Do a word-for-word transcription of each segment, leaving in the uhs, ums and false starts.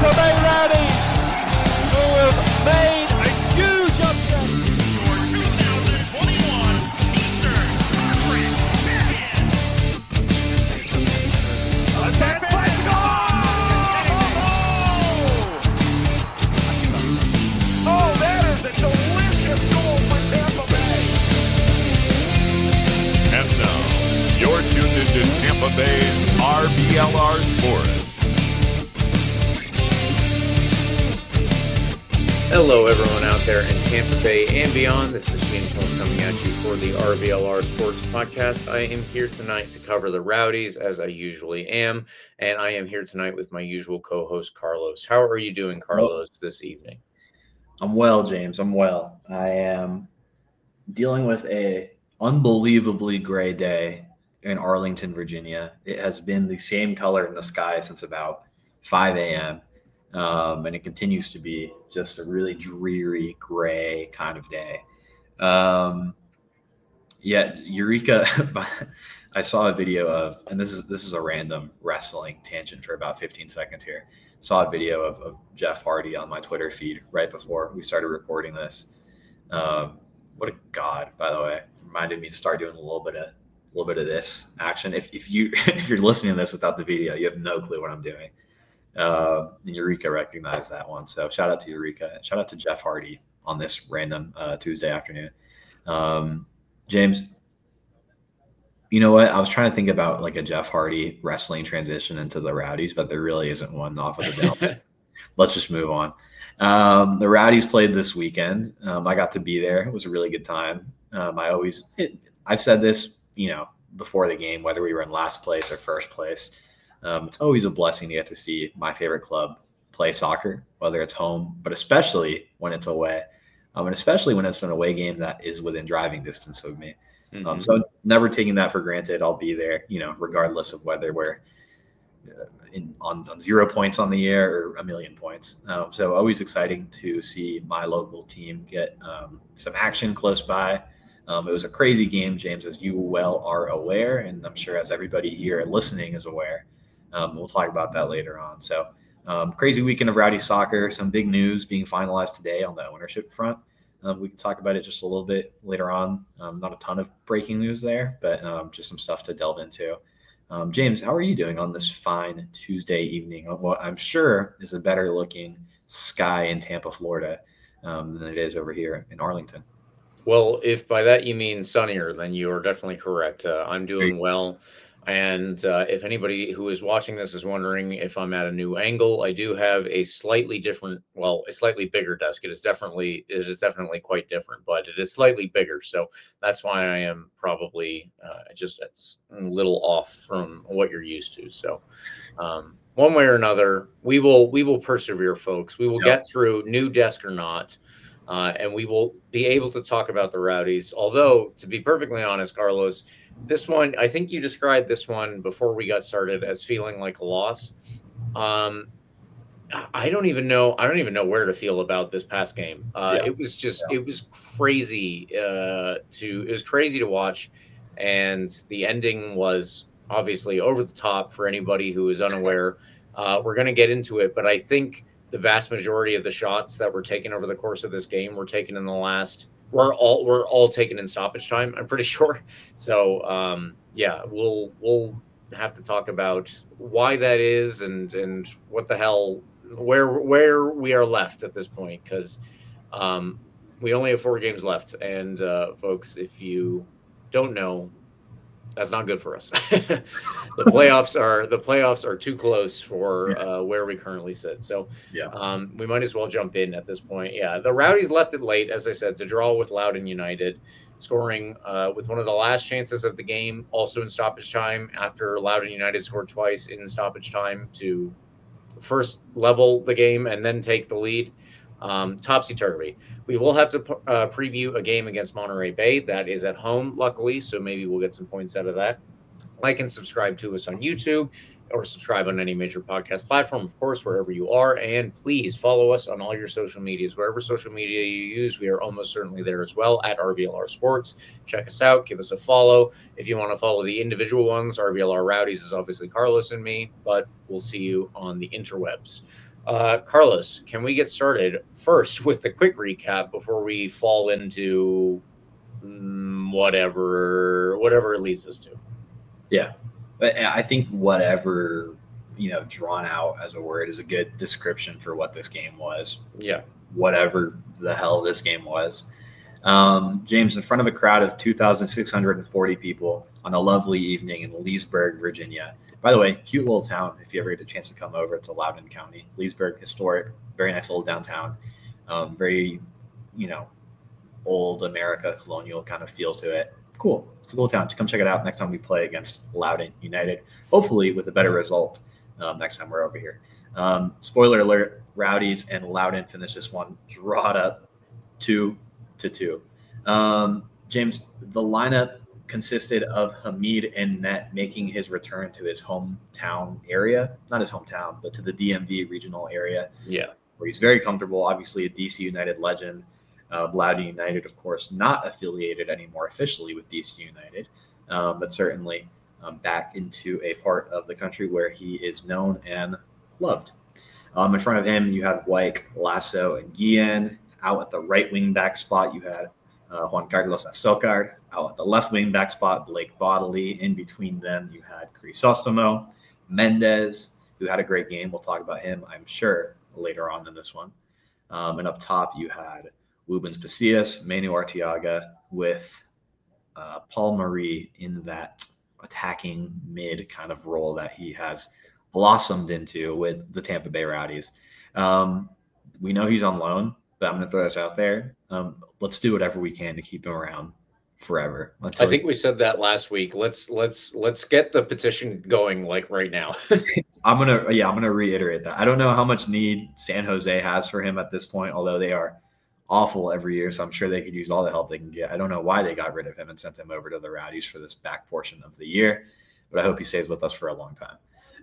Tampa Bay Rowdies, who have made a huge upset. Your two thousand twenty-one Eastern Conference champion. A chance play to go! Oh, that is a delicious goal for Tampa Bay. And now, you're tuned into Tampa Bay's R B L R Sports. Hello, everyone out there in Tampa Bay and beyond. This is James Hill coming at you for the R B L R Sports Podcast. I am here tonight to cover the Rowdies, as I usually am, and I am here tonight with my usual co-host, Carlos. How are you doing, Carlos, this evening? I'm well, James. I'm well. I am dealing with a unbelievably gray day in Arlington, Virginia. It has been the same color in the sky since about five a.m., um, and it continues to be just a really dreary, gray kind of day. Um, yeah, Eureka. I saw a video of, and this is this is a random wrestling tangent for about fifteen seconds here. Saw a video of, of Jeff Hardy on my Twitter feed right before we started recording this. Um, what a god, by the way. Reminded me to start doing a little bit of a little bit of this action. If if you if you're listening to this without the video, you have no clue what I'm doing. Uh, and Eureka recognized that one. So shout out to Eureka. Shout out to Jeff Hardy on this random uh, Tuesday afternoon. Um, James, you know what? I was trying to think about like a Jeff Hardy wrestling transition into the Rowdies, but there really isn't one off of the belt. Let's just move on. Um, the Rowdies played this weekend. Um, I got to be there. It was a really good time. Um, I always, it, I've said this, you know, before the game, whether we were in last place or first place. Um, it's always a blessing to get to see my favorite club play soccer, whether it's home, but especially when it's away, um, and especially when it's an away game that is within driving distance of me. Mm-hmm. Um, so never taking that for granted. I'll be there, you know, regardless of whether we're uh, in, on, on zero points on the year or a million points. Um, so always exciting to see my local team get um, some action close by. Um, it was a crazy game, James, as you well are aware, and I'm sure as everybody here listening is aware. Um, we'll talk about that later on. So um, crazy weekend of Rowdy soccer, some big news being finalized today on the ownership front. Um, we can talk about it just a little bit later on. Um, not a ton of breaking news there, but um, just some stuff to delve into. Um, James, how are you doing on this fine Tuesday evening of what I'm sure is a better looking sky in Tampa, Florida um, than it is over here in Arlington? Well, if by that you mean sunnier, then you are definitely correct. Uh, I'm doing well. And uh, if anybody who is watching this is wondering if I'm at a new angle, I do have a slightly different, well, a slightly bigger desk. It is definitely, it is definitely quite different, but it is slightly bigger. So that's why I am probably uh, just a little off from what you're used to. So um, one way or another, we will, we will persevere, folks. We will yep. get through, new desk or not. Uh, and we will be able to talk about the Rowdies. Although, to be perfectly honest, Carlos, this one, I think you described this one before we got started as feeling like a loss. Um, I don't even know. I don't even know where to feel about this past game. Uh, yeah. It was just, yeah. it was crazy uh, to, it was crazy to watch. And the ending was obviously over the top for anybody who is unaware. Uh, we're going to get into it, but I think the vast majority of the shots that were taken over the course of this game were taken in the last, we're all, we're all taken in stoppage time, I'm pretty sure. So um, yeah, we'll, we'll have to talk about why that is and, and what the hell, where, where we are left at this point. Cause um, we only have four games left. And uh, folks, if you don't know, that's not good for us. the playoffs are the playoffs are too close for uh, where we currently sit. So yeah. um, we might as well jump in at this point. Yeah, the Rowdies left it late, as I said, to draw with Loudoun United, scoring uh, with one of the last chances of the game, also in stoppage time, after Loudoun United scored twice in stoppage time to first level the game and then take the lead. Um, topsy-turvy. We will have to uh, preview a game against Monterey Bay. That is at home, luckily, so maybe we'll get some points out of that. Like and subscribe to us on YouTube or subscribe on any major podcast platform, of course, wherever you are. And please follow us on all your social medias. Wherever social media you use, we are almost certainly there as well at R B L R Sports. Check us out. Give us a follow. If you want to follow the individual ones, R B L R Rowdies is obviously Carlos and me, but we'll see you on the interwebs. Uh, Carlos, can we get started first with the quick recap before we fall into mm, whatever whatever it leads us to? Yeah, but I think whatever, you know, drawn out as a word is a good description for what this game was. Yeah. Whatever the hell this game was. Um, James, in front of a crowd of two thousand six hundred forty people on a lovely evening in Leesburg, Virginia. By the way, cute little town if you ever get a chance to come over to Loudoun County. Leesburg, historic, very nice little downtown. Um, very, you know, old America, colonial kind of feel to it. Cool. It's a cool town. Just come check it out next time we play against Loudoun United. Hopefully with a better result um, next time we're over here. Um, spoiler alert, Rowdies and Loudoun finished this one drawed up two to two. Um, James, the lineup consisted of Hamid in net making his return to his hometown area, not his hometown, but to the D M V regional area. Yeah. Where he's very comfortable, obviously a D C United legend. Uh, Loudoun United, of course, not affiliated anymore officially with D C United, um, but certainly um, back into a part of the country where he is known and loved. Um, in front of him, you had Wyke, Lasso, and Guillen. Out at the right wing back spot, you had uh, Juan Carlos Azócar. Out at the left wing back spot, Blake Bodley. In between them, you had Crisostomo, Mendez, who had a great game. We'll talk about him, I'm sure, later on in this one. Um, and up top, you had Rubens Pasillas, Manu Arteaga, with uh, Paul Marie in that attacking mid kind of role that he has blossomed into with the Tampa Bay Rowdies. Um, we know he's on loan, but I'm going to throw this out there. Um, let's do whatever we can to keep him around forever. I think we said that last week. Let's let's let's get the petition going like right now. I'm gonna yeah, I'm gonna reiterate that. I don't know how much need San Jose has for him at this point, although they are awful every year, so I'm sure they could use all the help they can get. I don't know why they got rid of him and sent him over to the Rowdies for this back portion of the year, but I hope he stays with us for a long time.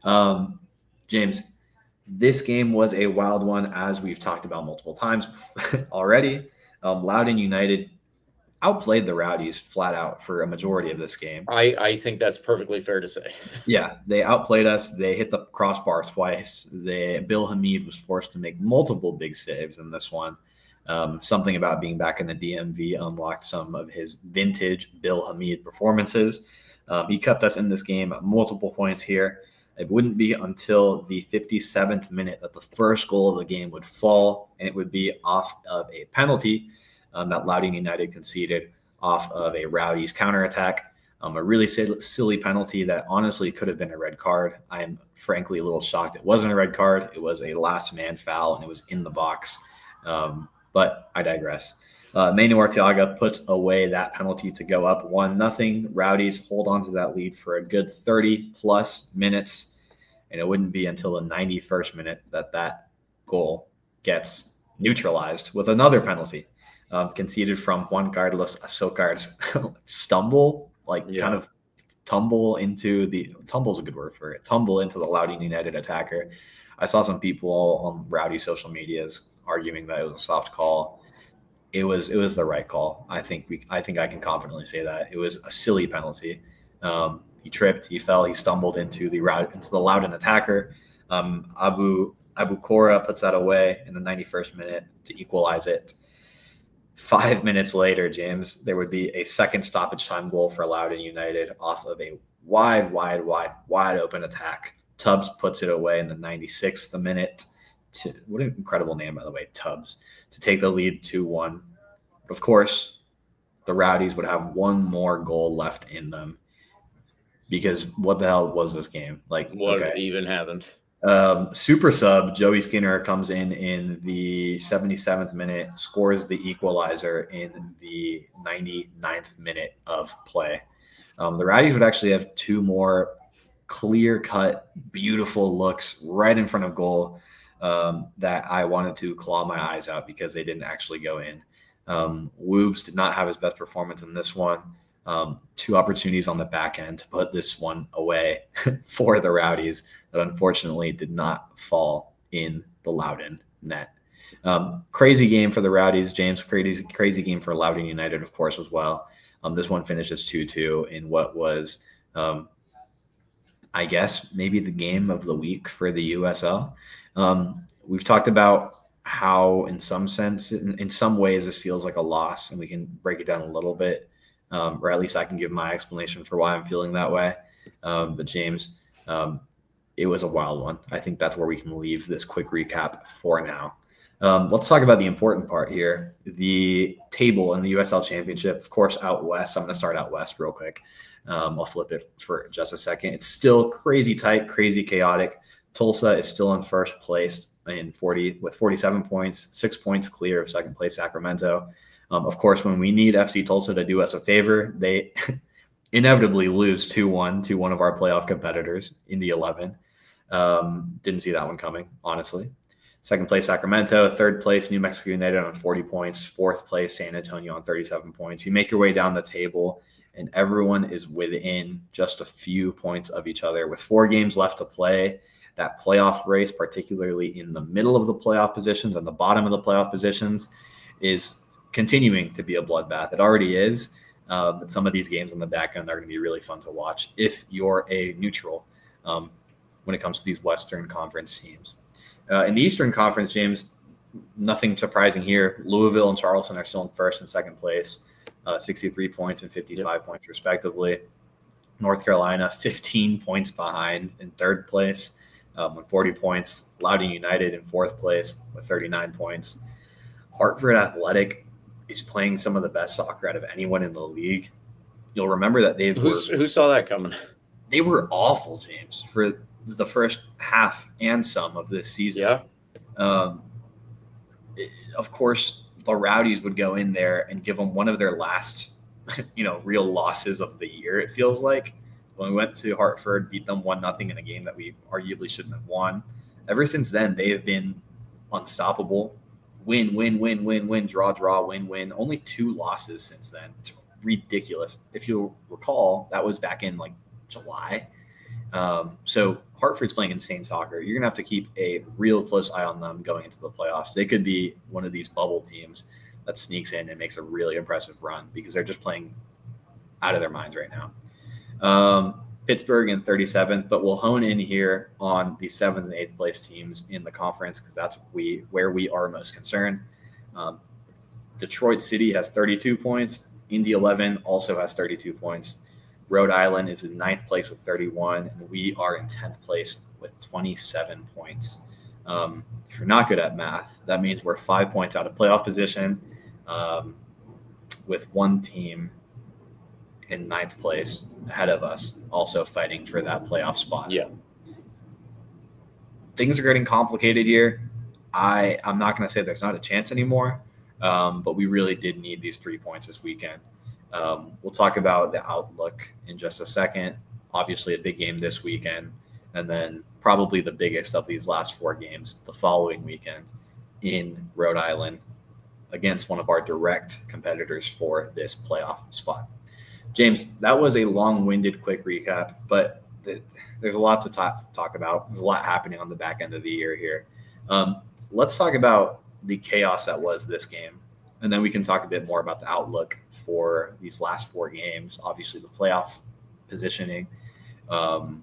Um, James, this game was a wild one, as we've talked about multiple times already. Um, Loudoun United outplayed the Rowdies flat out for a majority of this game. I, I think that's perfectly fair to say. Yeah, they outplayed us. They hit the crossbar twice. They, Bill Hamid was forced to make multiple big saves in this one. Um, something about being back in the D M V unlocked some of his vintage Bill Hamid performances. Um, he kept us in this game at multiple points here. It wouldn't be until the fifty-seventh minute that the first goal of the game would fall, and it would be off of a penalty um, that Loudoun United conceded off of a Rowdies counterattack. Um, a really silly penalty that honestly could have been a red card. I'm frankly a little shocked it wasn't a red card. It was a last man foul, and it was in the box. Um, but I digress. Uh, Manu Arteaga puts away that penalty to go up one nothing. Rowdies hold on to that lead for a good thirty plus minutes, and it wouldn't be until the ninety-first minute that that goal gets neutralized with another penalty um, conceded from Juan Carlos Azócar's stumble, like yeah. kind of tumble into the tumble is a good word for it. Tumble into the Loudoun United attacker. I saw some people on Rowdy social medias arguing that it was a soft call. It was it was the right call. I think we I think I can confidently say that. It was a silly penalty. Um, he tripped, he fell, he stumbled into the route into the Loudoun attacker. Um, Abu Abu Kora puts that away in the ninety-first minute to equalize it. Five minutes later, James, there would be a second stoppage time goal for Loudoun United off of a wide, wide, wide, wide open attack. Tubbs puts it away in the ninety-sixth minute. To, what an incredible name, by the way, Tubbs, to take the lead two one. Of course, the Rowdies would have one more goal left in them because what the hell was this game? Like, what okay. even happened? Um, super sub Joey Skinner comes in in the seventy-seventh minute, scores the equalizer in the ninety-ninth minute of play. Um, the Rowdies would actually have two more clear-cut, beautiful looks right in front of goal um, that I wanted to claw my eyes out because they didn't actually go in. Um, Woobs did not have his best performance in this one. Um, two opportunities on the back end to put this one away for the Rowdies that unfortunately did not fall in the Loudoun net. Um, crazy game for the Rowdies, James. Crazy, crazy game for Loudoun United, of course, as well. Um, this one finishes two two in what was, um, I guess, maybe the game of the week for the U S L. Um, we've talked about how in some sense, in, in some ways, this feels like a loss, and we can break it down a little bit, um, or at least I can give my explanation for why I'm feeling that way. Um, but James, um, it was a wild one. I think that's where we can leave this quick recap for now. Um, let's talk about the important part here, the table in the U S L Championship. Of course, out west. I'm going to start out west real quick. Um, I'll flip it for just a second. It's still crazy tight, crazy chaotic. Tulsa is still in first place in forty with forty-seven points, six points clear of second place Sacramento. Um, of course, when we need F C Tulsa to do us a favor, they inevitably lose two one to one of our playoff competitors in the eleven. Um, didn't see that one coming, honestly. Second place, Sacramento. Third place, New Mexico United on forty points. Fourth place, San Antonio on thirty-seven points. You make your way down the table, and everyone is within just a few points of each other. With four games left to play, that playoff race, particularly in the middle of the playoff positions and the bottom of the playoff positions, is continuing to be a bloodbath. It already is, uh, but some of these games on the back end are going to be really fun to watch if you're a neutral um, when it comes to these Western Conference teams. Uh, in the Eastern Conference, James, nothing surprising here. Louisville and Charleston are still in first and second place, uh, sixty-three points and fifty-five yep. points respectively. North Carolina, fifteen points behind in third place um, with forty points. Loudoun United in fourth place with thirty-nine points. Hartford Athletic is playing some of the best soccer out of anyone in the league. You'll remember that they were, who saw that coming? They were awful, James, for the first half and some of this season. Yeah. Um, it, of course, the Rowdies would go in there and give them one of their last, you know, real losses of the year. It feels like when we went to Hartford, beat them one nothing in a game that we arguably shouldn't have won. Ever since then, they have been unstoppable. Win, win, win, win, win, draw, draw, win, win. Only two losses since then. It's ridiculous. If you'll recall, that was back in like July. Um, so Hartford's playing insane soccer. You're going to have to keep a real close eye on them going into the playoffs. They could be one of these bubble teams that sneaks in and makes a really impressive run because they're just playing out of their minds right now. Um, Pittsburgh in thirty-seventh, but we'll hone in here on the seventh and eighth place teams in the conference because that's we where we are most concerned. Um, Detroit City has thirty-two points. Indy eleven also has thirty-two points. Rhode Island is in ninth place with thirty-one, and we are in tenth place with twenty-seven points. Um, if you're not good at math, that means we're five points out of playoff position um, with one team in ninth place ahead of us, also fighting for that playoff spot. Yeah. Things are getting complicated here. I, I'm not going to say there's not a chance anymore, um, but we really did need these three points this weekend. Um, we'll talk about the outlook in just a second. Obviously, a big game this weekend, and then probably the biggest of these last four games the following weekend in Rhode Island against one of our direct competitors for this playoff spot. James, that was a long-winded, quick recap, but the, there's a lot to talk, talk about. There's a lot happening on the back end of the year here. Um, let's talk about the chaos that was this game. And then we can talk a bit more about the outlook for these last four games. Obviously, the playoff positioning, um,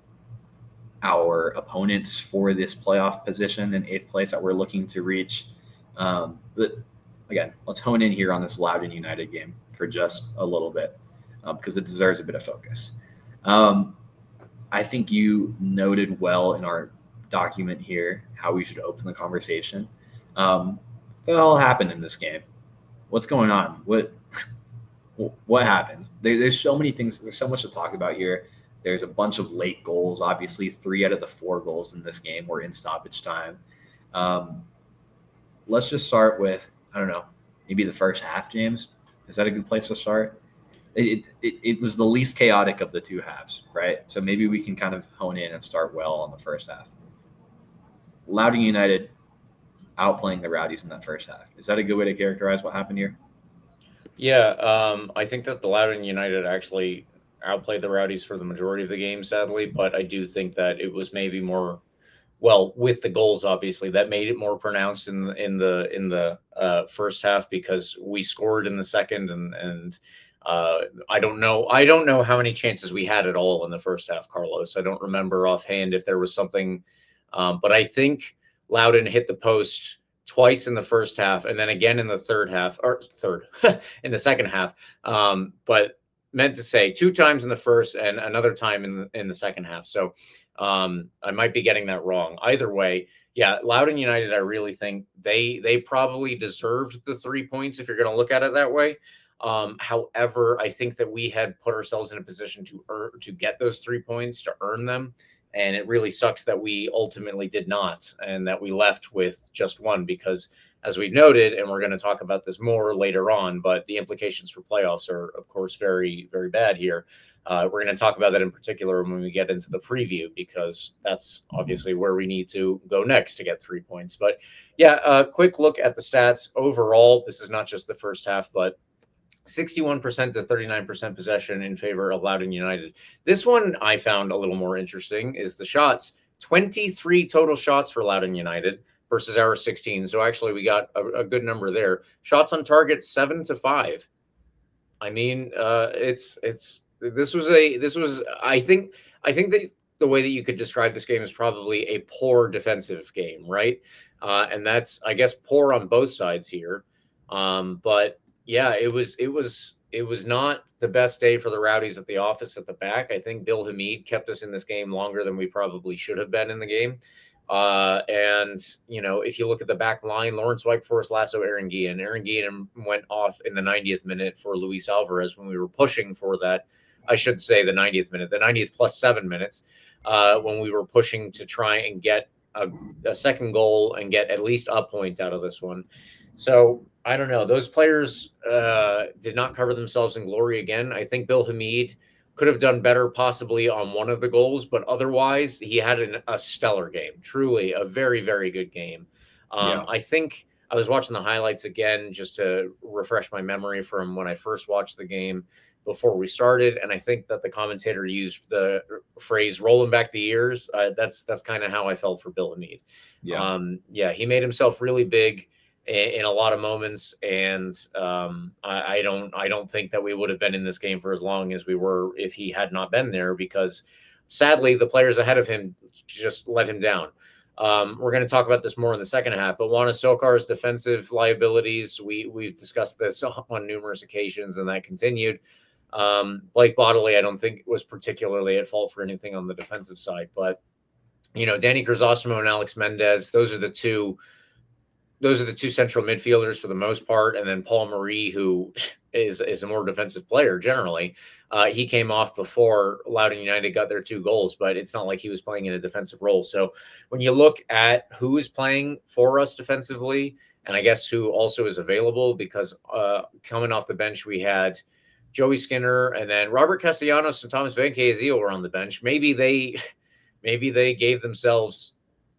our opponents for this playoff position in eighth place that we're looking to reach. Um, but again, let's hone in here on this Loudoun United game for just a little bit um, because it deserves a bit of focus. Um, I think you noted well in our document here how we should open the conversation. Um, What the hell happened in this game? What's going on? What what happened? There, there's so many things. There's so much to talk about here. There's a bunch of late goals. Obviously, three out of the four goals in this game were in stoppage time. Um, let's just start with, I don't know, maybe the first half, James. Is that a good place to start? It, it, it was the least chaotic of the two halves, right? So maybe we can kind of hone in and start well on the first half. Loudoun United outplaying the Rowdies in that first half. Is that a good way to characterize what happened here? Yeah, um, I think that the Loudoun United actually outplayed the Rowdies for the majority of the game, sadly, but I do think that it was maybe more, well, with the goals, obviously, that made it more pronounced in the in the in the uh, first half because we scored in the second, and and uh, I don't know, I don't know how many chances we had at all in the first half, Carlos. I don't remember offhand if there was something, um, but I think Loudon hit the post twice in the first half and then again in the third half, or third, in the second half. Um, but meant to say two times in the first and another time in the, in the second half. So um, I might be getting that wrong. Either way, yeah, Loudon United, I really think they they probably deserved the three points if you're going to look at it that way. Um, however, I think that we had put ourselves in a position to earn, to get those three points, to earn them. And it really sucks that we ultimately did not, and that we left with just one, because as we've noted, and we're going to talk about this more later on, but the implications for playoffs are, of course, very, very bad here. Uh, we're going to talk about that in particular when we get into the preview, because that's obviously where we need to go next to get three points. But yeah, a quick look at the stats overall. This is not just the first half, but sixty-one percent to thirty-nine percent possession in favor of Loudon United. This one I found a little more interesting is the shots. twenty-three total shots for Loudon United versus our sixteen. So actually we got a, a good number there. Shots on target, seven to five. I mean, uh, it's, it's, this was a, this was, I think, I think that the way that you could describe this game is probably a poor defensive game, right? Uh, and that's, I guess, poor on both sides here. Um, but yeah, it was, it was, it was not the best day for the Rowdies at the office at the back. I think Bill Hamid kept us in this game longer than we probably should have been in the game. Uh, and, you know, if you look at the back line, Lawrence White, Forrest Lasso, Aaron Guillen. Aaron Guillen went off in the ninetieth minute for Luis Alvarez when we were pushing for that. I should say the ninetieth minute, the ninetieth plus seven minutes, uh, when we were pushing to try and get a, a second goal and get at least a point out of this one. So I don't know. Those players uh, did not cover themselves in glory again. I think Bill Hamid could have done better possibly on one of the goals, but otherwise he had an, a stellar game, truly a very, very good game. Um, yeah. I think I was watching the highlights again just to refresh my memory from when I first watched the game before we started. And I think that the commentator used the phrase rolling back the ears. Uh, that's, that's kind of how I felt for Bill Hamid. Yeah. Um, yeah. He made himself really big in a lot of moments. And um, I, I don't, I don't think that we would have been in this game for as long as we were if he had not been there, because sadly the players ahead of him just let him down. Um, we're going to talk about this more in the second half, but Wana Sokar's defensive liabilities, we we've discussed this on numerous occasions, and that continued. Um, Blake Bodley, I don't think was particularly at fault for anything on the defensive side, but you know, Danny Crisostomo and Alex Mendez, those are the two Those are the two central midfielders for the most part. And then Paul Marie, who is, is a more defensive player generally. Uh, he came off before Loudon United got their two goals, but it's not like he was playing in a defensive role. So when you look at who is playing for us defensively, and I guess who also is available, because uh, coming off the bench, we had Joey Skinner and then Robert Castellanos and Thomas Van Keizil were on the bench. Maybe they, maybe they gave themselves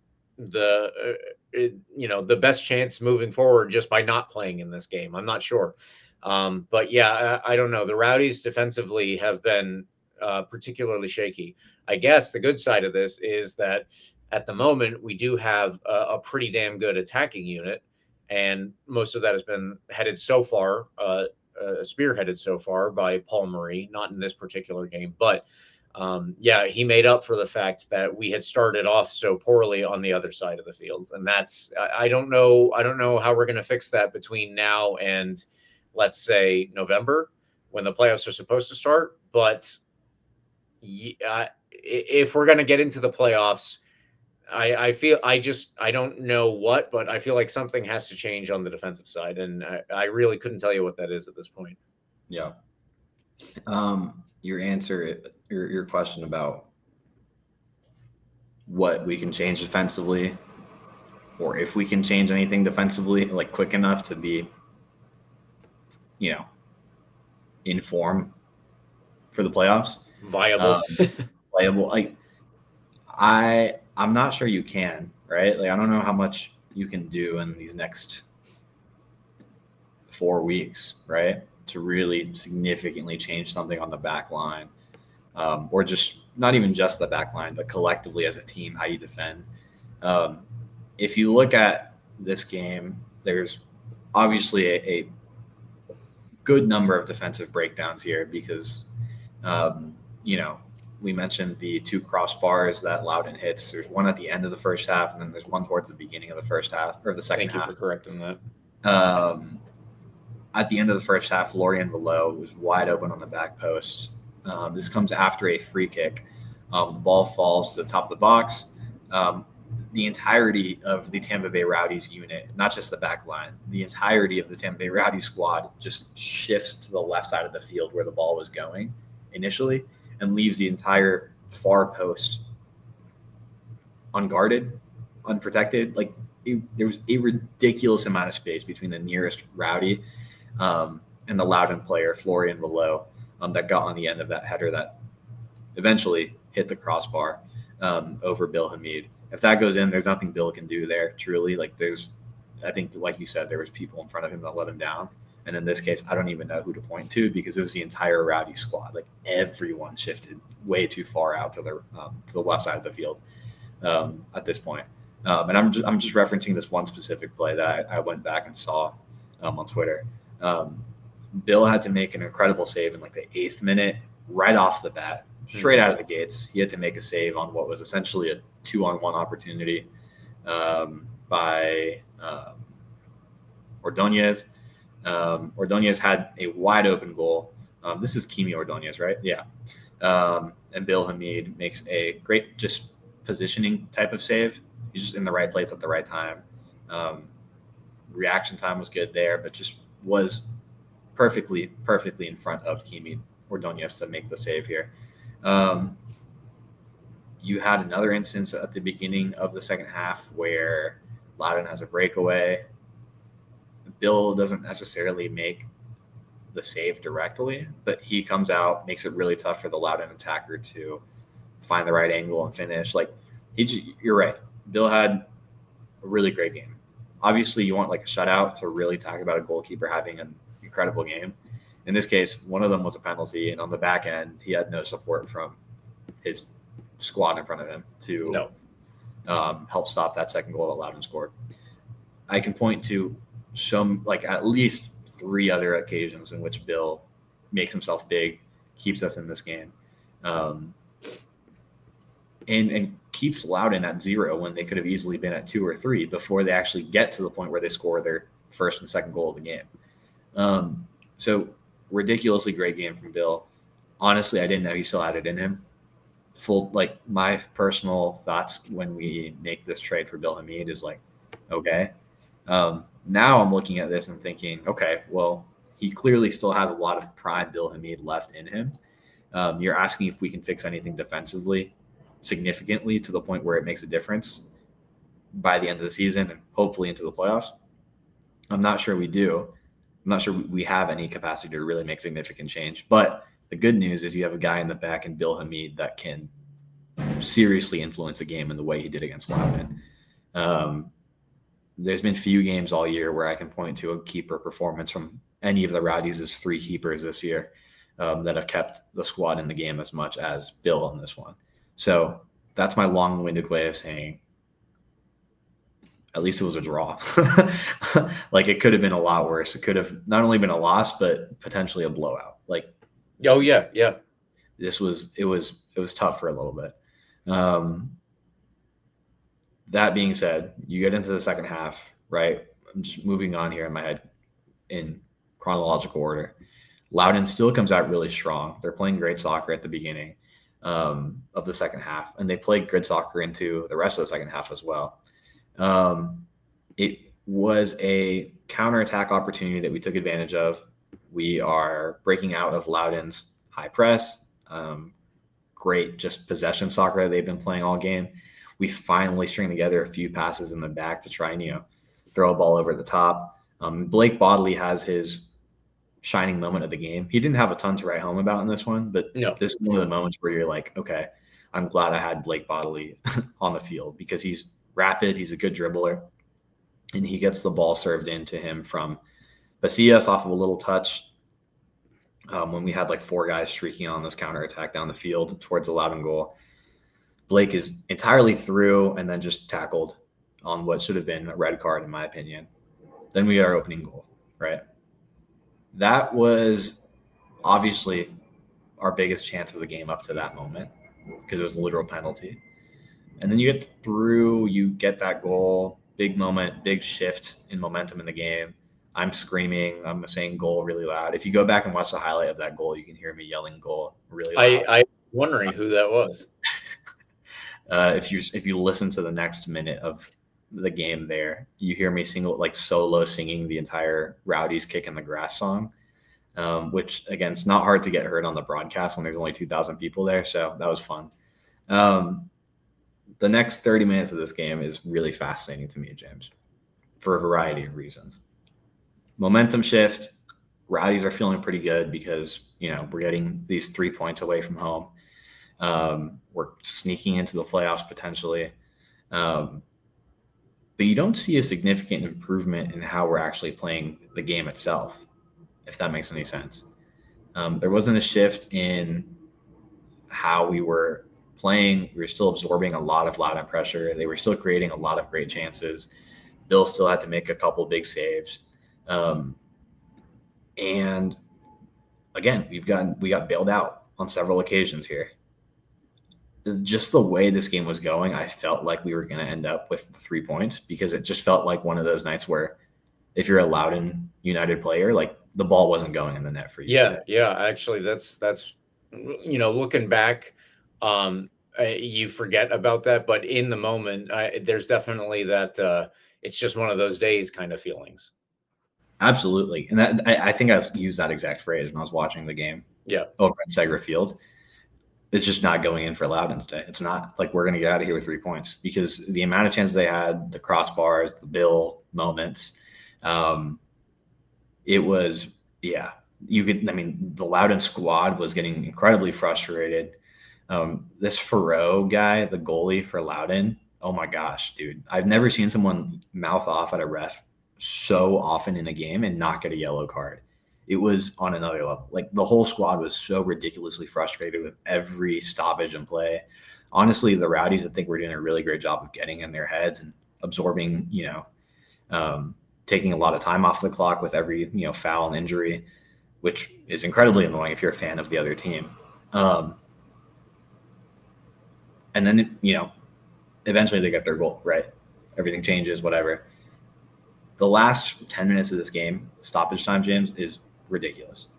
the, uh, you know, the best chance moving forward just by not playing in this game. I'm not sure. Um, but yeah, I, I don't know. The Rowdies defensively have been uh, particularly shaky. I guess the good side of this is that at the moment we do have a, a pretty damn good attacking unit, and most of that has been headed so far, uh, uh, spearheaded so far by Paul Marie, not in this particular game, but Um, yeah, he made up for the fact that we had started off so poorly on the other side of the field. And that's, I, I don't know, I don't know how we're going to fix that between now and let's say November when the playoffs are supposed to start. But uh, if we're going to get into the playoffs, I, I feel, I just, I don't know what, but I feel like something has to change on the defensive side. And I, I really couldn't tell you what that is at this point. Yeah. Um, your answer, your your question about what we can change defensively, or if we can change anything defensively, like quick enough to be, you know, in form for the playoffs, viable, um, playable. Like I, I'm not sure you can, right? Like I don't know how much you can do in these next four weeks, right? To really significantly change something on the back line, um, or just not even just the back line, but collectively as a team, how you defend. Um, if you look at this game, there's obviously a, a good number of defensive breakdowns here because, um, you know, we mentioned the two crossbars that Loudon hits. There's one at the end of the first half, and then there's one towards the beginning of the first half or the second Thank you half. for correcting that. Um, at the end of the first half, Florian Velo was wide open on the back post. Um, this comes after a free kick. Um, the ball falls to the top of the box. Um, the entirety of the Tampa Bay Rowdies unit, not just the back line, the entirety of the Tampa Bay Rowdies squad just shifts to the left side of the field where the ball was going initially and leaves the entire far post unguarded, unprotected. Like it, there was a ridiculous amount of space between the nearest Rowdy um, and the Loudon player, Florian Velo, um, that got on the end of that header that eventually hit the crossbar um, over Bill Hamid. If that goes in, there's nothing Bill can do there, truly. Like there's, I think, like you said, there was people in front of him that let him down. And in this case, I don't even know who to point to because it was the entire Rowdy squad. Like everyone shifted way too far out to the um, to the left side of the field um, at this point. Um, and I'm just, I'm just referencing this one specific play that I, I went back and saw um, on Twitter. Um, Bill had to make an incredible save in like the eighth minute, right off the bat, straight out of the gates. He had to make a save on what was essentially a two-on-one opportunity um, by um, Ordonez. Um, Ordonez had a wide-open goal. Um, this is Kimi Ordonez, right? Yeah. Um, and Bill Hamid makes a great just positioning type of save. He's just in the right place at the right time. Um, reaction time was good there, but just was perfectly, perfectly in front of Kimi Ordonez to make the save here. Um, you had another instance at the beginning of the second half where Loudon has a breakaway. Bill doesn't necessarily make the save directly, but he comes out, makes it really tough for the Loudon attacker to find the right angle and finish. Like he, just, you're right. Bill had a really great game. Obviously, you want like a shutout to really talk about a goalkeeper having an incredible game. In this case, one of them was a penalty, and on the back end, he had no support from his squad in front of him to No. um, help stop that second goal that Loudon scored. I can point to some, like at least three other occasions in which Bill makes himself big, keeps us in this game, um, and and keeps Loudon at zero when they could have easily been at two or three before they actually get to the point where they score their first and second goal of the game. Um, so ridiculously great game from Bill. Honestly, I didn't know he still had it in him. Full, like my personal thoughts when we make this trade for Bill Hamid is like, okay. Um, now I'm looking at this and thinking, okay, well, he clearly still has a lot of prime Bill Hamid left in him. Um, you're asking if we can fix anything defensively significantly to the point where it makes a difference by the end of the season and hopefully into the playoffs. I'm not sure we do. I'm not sure we have any capacity to really make significant change. But the good news is you have a guy in the back in Bill Hamid that can seriously influence a game in the way he did against Loudon. Um, there's been few games all year where I can point to a keeper performance from any of the Rowdies' three keepers this year um, that have kept the squad in the game as much as Bill in this one. So that's my long-winded way of saying at least it was a draw. Like it could have been a lot worse. It could have not only been a loss, but potentially a blowout. Like, oh yeah, yeah. This was it was it was tough for a little bit. Um, that being said, you get into the second half, right? I'm just moving on here in my head in chronological order. Loudon still comes out really strong. They're playing great soccer at the beginning um, of the second half, and they played good soccer into the rest of the second half as well. Um, it was a counterattack opportunity that we took advantage of. We are breaking out of Loudon's high press. Um, great just possession soccer that they've been playing all game. We finally string together a few passes in the back to try and, you know, throw a ball over the top. Um, Blake Bodley has his shining moment of the game. He didn't have a ton to write home about in this one, but No. this is one of the moments where you're like, okay, I'm glad I had Blake Bodley on the field because he's rapid. He's a good dribbler, and he gets the ball served into him from Basillas off of a little touch. Um, when we had like four guys streaking on this counterattack down the field towards the Loudon goal, Blake is entirely through and then just tackled on what should have been a red card, in my opinion. Then we got our opening goal, right? That was obviously our biggest chance of the game up to that moment. because it was a literal penalty. And then you get through, you get that goal, big moment, big shift in momentum in the game. I'm screaming, I'm saying goal really loud. If you go back and watch the highlight of that goal, you can hear me yelling goal really loud. I, I'm wondering who that was. uh, if you if you listen to the next minute of the game there, you hear me single like solo singing the entire Rowdy's Kick in the Grass song, um, which, again, it's not hard to get heard on the broadcast when there's only two thousand people there. So that was fun. Um, the next thirty minutes of this game is really fascinating to me, James, for a variety of reasons. Momentum shift. Rowdies are feeling pretty good because, you know, we're getting these three points away from home. Um, we're sneaking into the playoffs potentially. Um, but you don't see a significant improvement in how we're actually playing the game itself, if that makes any sense. Um, there wasn't a shift in how we were playing. We were still absorbing a lot of Loudoun pressure. They were still creating a lot of great chances. Bill still had to make a couple big saves. Um, and again, we've gotten, we got bailed out on several occasions here. Just the way this game was going, I felt like we were going to end up with three points because it just felt like one of those nights where if you're a Loudoun United player, like the ball wasn't going in the net for you. Yeah. Yeah. Actually, that's, that's, you know, looking back, um, uh, you forget about that, but in the moment, I, there's definitely that, uh, it's just one of those days kind of feelings. Absolutely. And that, I, I think I used that exact phrase when I was watching the game. Yeah. Over at Segra Field. It's just not going in for Loudoun today. It's not like we're going to get out of here with three points because the amount of chances they had, the crossbars, the Bill moments, um, it was, yeah, you could, I mean, the Loudoun squad was getting incredibly frustrated. Um, this Farrow guy, the goalie for Loudoun, oh my gosh, dude, I've never seen someone mouth off at a ref so often in a game and not get a yellow card. It was on another level. Like the whole squad was so ridiculously frustrated with every stoppage and play. Honestly, the Rowdies, I think we're doing a really great job of getting in their heads and absorbing, you know, um, taking a lot of time off the clock with every, you know, foul and injury, which is incredibly annoying if you're a fan of the other team. Um, and then, you know, eventually they get their goal, right? Everything changes, whatever. The last ten minutes of this game, stoppage time, James, is ridiculous.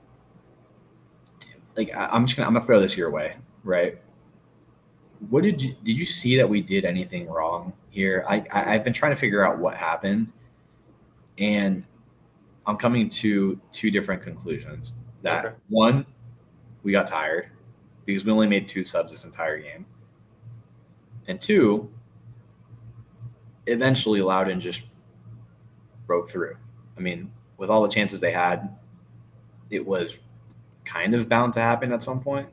Like I, I'm just gonna, I'm gonna throw this your way, right? What did you did you see that we did anything wrong here? I, I I've been trying to figure out what happened, and I'm coming to two different conclusions. That okay. One, we got tired because we only made two subs this entire game, and two, eventually Loudoun just broke through. I mean, with all the chances they had, it was kind of bound to happen at some point.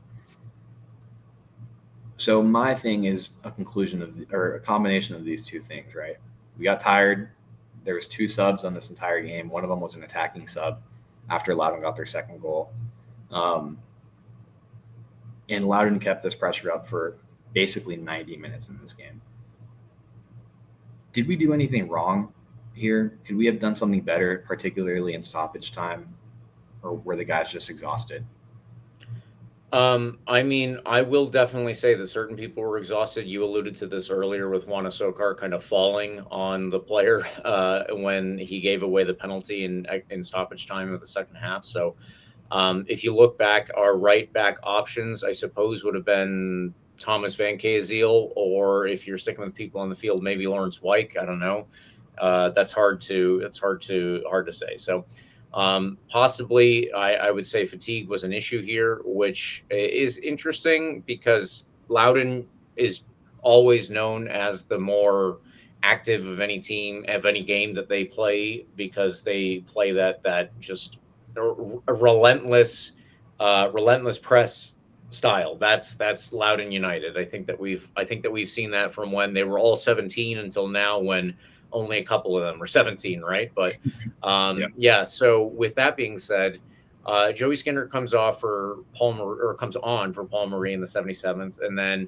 So my thing is a conclusion of, the, or a combination of these two things, right? We got tired. There was two subs on this entire game. One of them was an attacking sub after Loudoun got their second goal. Um, and Loudoun kept this pressure up for basically ninety minutes in this game. Did we do anything wrong here? Could we have done something better, particularly in stoppage time, or were the guys just exhausted? Um, I mean, I will definitely say that certain people were exhausted. You alluded to this earlier with Juan Sokar kind of falling on the player uh, when he gave away the penalty in, in stoppage time of the second half. So um, if you look back, our right back options, I suppose, would have been Thomas Van Kazeel, or if you're sticking with people on the field, maybe Lawrence Wyke. I don't know. Uh, that's hard to that's hard to hard to say. So um, possibly, I, I would say fatigue was an issue here, which is interesting because Loudoun is always known as the more active of any team of any game that they play because they play that that just a relentless, uh, relentless press style. That's that's Loudoun United. I think that we've I think that we've seen that from when they were all seventeen until now, when only a couple of them are seventeen, right? But um, yeah. yeah. So with that being said, uh, Joey Skinner comes off for Paul Mar- or comes on for Paul Marie in the seventy-seventh, and then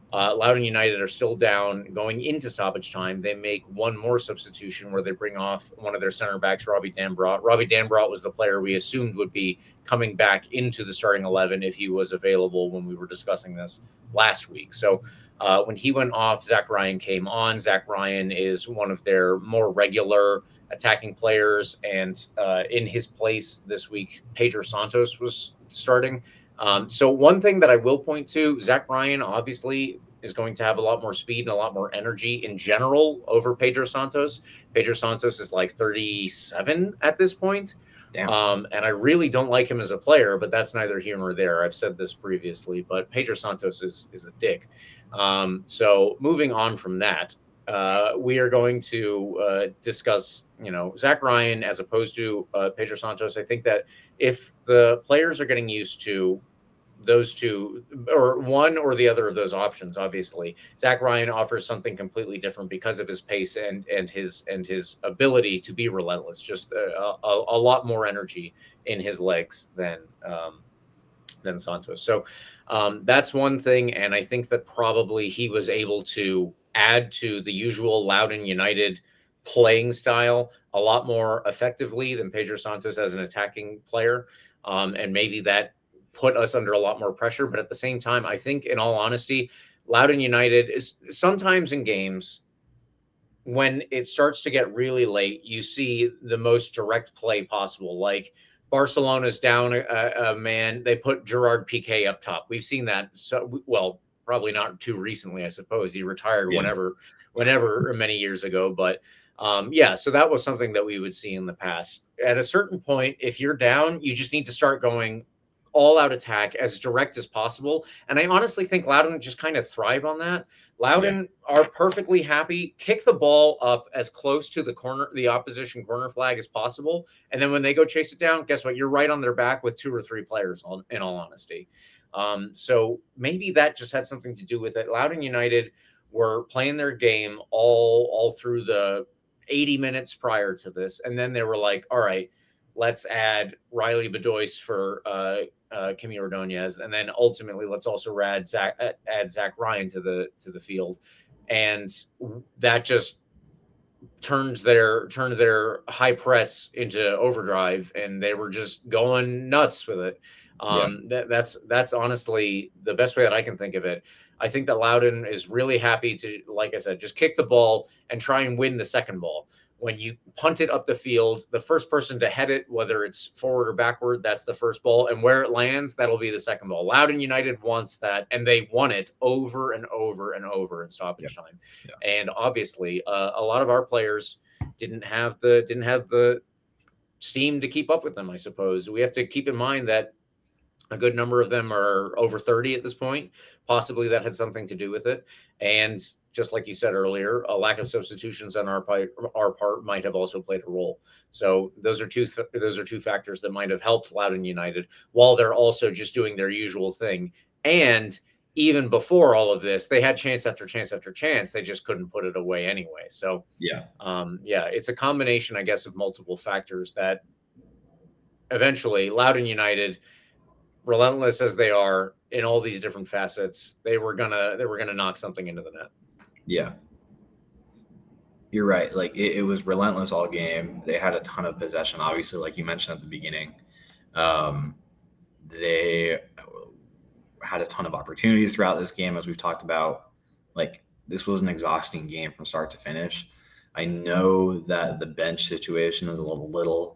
Uh, Loudoun United are still down going into stoppage time. They make one more substitution where they bring off one of their center backs, Robbie Dambrot. Robbie Dambrot was the player we assumed would be coming back into the starting eleven if he was available when we were discussing this last week. So uh, when he went off, Zach Ryan came on. Zach Ryan is one of their more regular attacking players, and uh, in his place this week, Pedro Santos was starting. Um, so one thing that I will point to, Zach Ryan obviously is going to have a lot more speed and a lot more energy in general over Pedro Santos. Pedro Santos is like thirty-seven at this point. Um, and I really don't like him as a player, but that's neither here nor there. I've said this previously, but Pedro Santos is, is a dick. Um, so moving on from that, uh, we are going to uh, discuss, you know, Zach Ryan as opposed to uh, Pedro Santos. I think that if the players are getting used to those two, or one or the other of those options, obviously Zach Ryan offers something completely different because of his pace and and his and his ability to be relentless. Just a, a, a lot more energy in his legs than um, than Santos. So um, that's one thing, and I think that probably he was able to add to the usual Loudoun United playing style a lot more effectively than Pedro Santos as an attacking player, um, and maybe that put us under a lot more pressure. But at the same time, I think, in all honesty, Loudoun United is sometimes in games when it starts to get really late, you see the most direct play possible. Like Barcelona's down a, a man, they put Gerard Piqué up top. We've seen that. So, well, probably not too recently, I suppose. He retired yeah. whenever, whenever many years ago. But um, yeah, so that was something that we would see in the past. At a certain point, if you're down, you just need to start going all-out attack, as direct as possible. And I honestly think Loudoun just kind of thrive on that. Loudoun yeah. are perfectly happy, kick the ball up as close to the corner, the opposition corner flag as possible. And then when they go chase it down, guess what? You're right on their back with two or three players, in all honesty. Um, so maybe that just had something to do with it. Loudoun United were playing their game all, all through the eighty minutes prior to this. And then they were like, all right, let's add Riley Bedoya for uh, uh, Kimi Ordonez, and then ultimately let's also add Zach, add Zach Ryan to the to the field, and that just turns their turned their high press into overdrive, and they were just going nuts with it. Um, yeah. that, that's that's honestly the best way that I can think of it. I think that Loudoun is really happy to, like I said, just kick the ball and try and win the second ball. When you punt it up the field, the first person to head it, whether it's forward or backward, that's the first ball. And where it lands, that'll be the second ball. Loudoun United wants that, and they won it over and over and over in stoppage yeah. time. Yeah. And obviously, uh, a lot of our players didn't have the didn't have the steam to keep up with them, I suppose. We have to keep in mind that a good number of them are over thirty at this point. Possibly that had something to do with it. And just like you said earlier, a lack of substitutions on our part, our part might have also played a role. So those are two th- those are two factors that might have helped Loudoun United while they're also just doing their usual thing. And even before all of this, they had chance after chance after chance. They just couldn't put it away anyway. So yeah, um, yeah, it's a combination, I guess, of multiple factors that eventually Loudoun United, relentless as they are in all these different facets, they were gonna they were gonna knock something into the net. Yeah, you're right. Like it, it was relentless all game. They had a ton of possession, obviously, like you mentioned at the beginning. Um, they had a ton of opportunities throughout this game, as we've talked about. Like this was an exhausting game from start to finish. I know that the bench situation is a little, little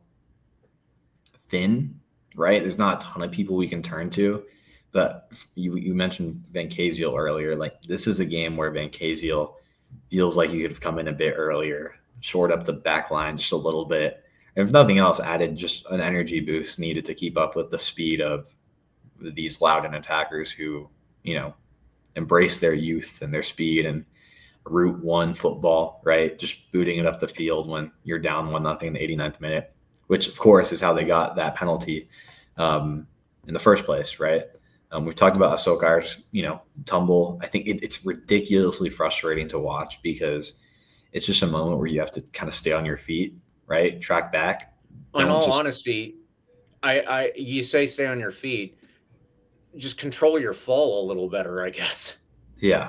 thin, right? There's not a ton of people we can turn to. But you you mentioned Van Kaziel earlier. Like this is a game where Van Kaziel feels like you could have come in a bit earlier, shored up the back line just a little bit. And if nothing else, added just an energy boost needed to keep up with the speed of these Loudoun attackers who, you know, embrace their youth and their speed and route one football, right? Just booting it up the field when you're down one nothing in the eighty-ninth minute, which of course is how they got that penalty um, in the first place, right? Um, we've talked about Asokar's, you know, tumble. I think it, it's ridiculously frustrating to watch because it's just a moment where you have to kind of stay on your feet, right? Track back. In all just... honesty, I, I, you say stay on your feet, just control your fall a little better, I guess. Yeah.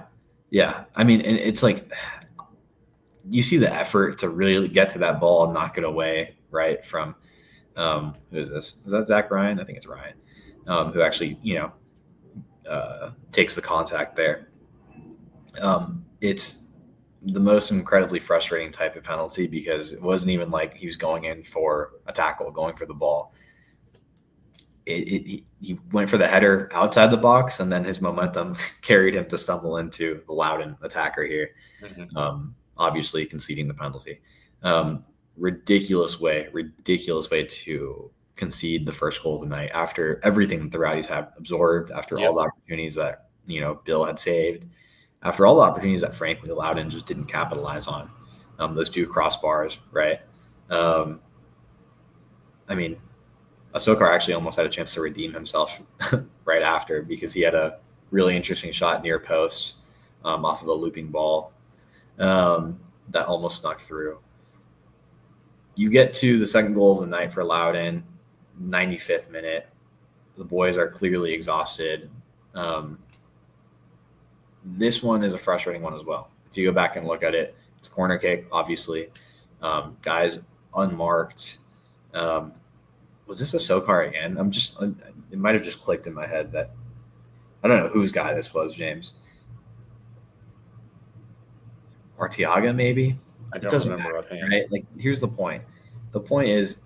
Yeah, I mean, and it's like you see the effort to really get to that ball and knock it away, right? From um, who is this? Is that Zach Ryan? I think it's Ryan, um, who actually, you know, uh, takes the contact there. Um, it's the most incredibly frustrating type of penalty because it wasn't even like he was going in for a tackle, going for the ball. It, it, he went for the header outside the box, and then his momentum carried him to stumble into the Loudoun attacker here, mm-hmm. um, obviously conceding the penalty. Um, ridiculous way, ridiculous way to concede the first goal of the night after everything that the Rowdies have absorbed, after yep. all the opportunities that, you know, Bill had saved, after all the opportunities that, frankly, Loudoun just didn't capitalize on. Um, those two crossbars, right? Um, I mean, Asokar actually almost had a chance to redeem himself right after because he had a really interesting shot near post um, off of a looping ball um, that almost snuck through. You get to the second goal of the night for Loudoun, ninety-fifth minute. The boys are clearly exhausted. Um, this one is a frustrating one as well. If you go back and look at it, it's a corner kick, obviously. Um, guys unmarked. Um, was this Asokar again? I'm just, it might have just clicked in my head that, I don't know whose guy this was, James. Arteaga, maybe? I don't remember offhand. Right? Like, here's the point. The point is,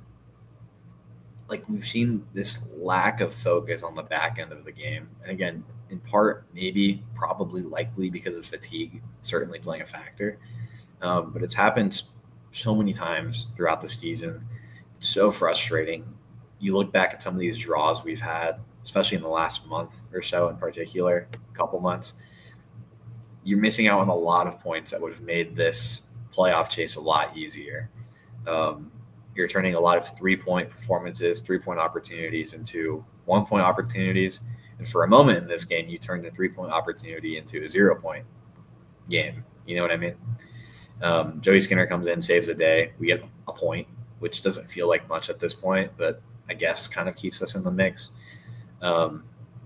like, we've seen this lack of focus on the back end of the game. And again, in part, maybe, probably, likely because of fatigue, certainly playing a factor. Um, but it's happened so many times throughout the season. It's so frustrating. You look back at some of these draws we've had, especially in the last month or so in particular, a couple months. You're missing out on a lot of points that would have made this playoff chase a lot easier. Um, you're turning a lot of three-point performances, three-point opportunities into one-point opportunities. And for a moment in this game, you turned the three-point opportunity into a zero-point game. You know what I mean? Um, Joey Skinner comes in, saves the day. We get a point, which doesn't feel like much at this point, but I guess kind of keeps us in the mix. Um,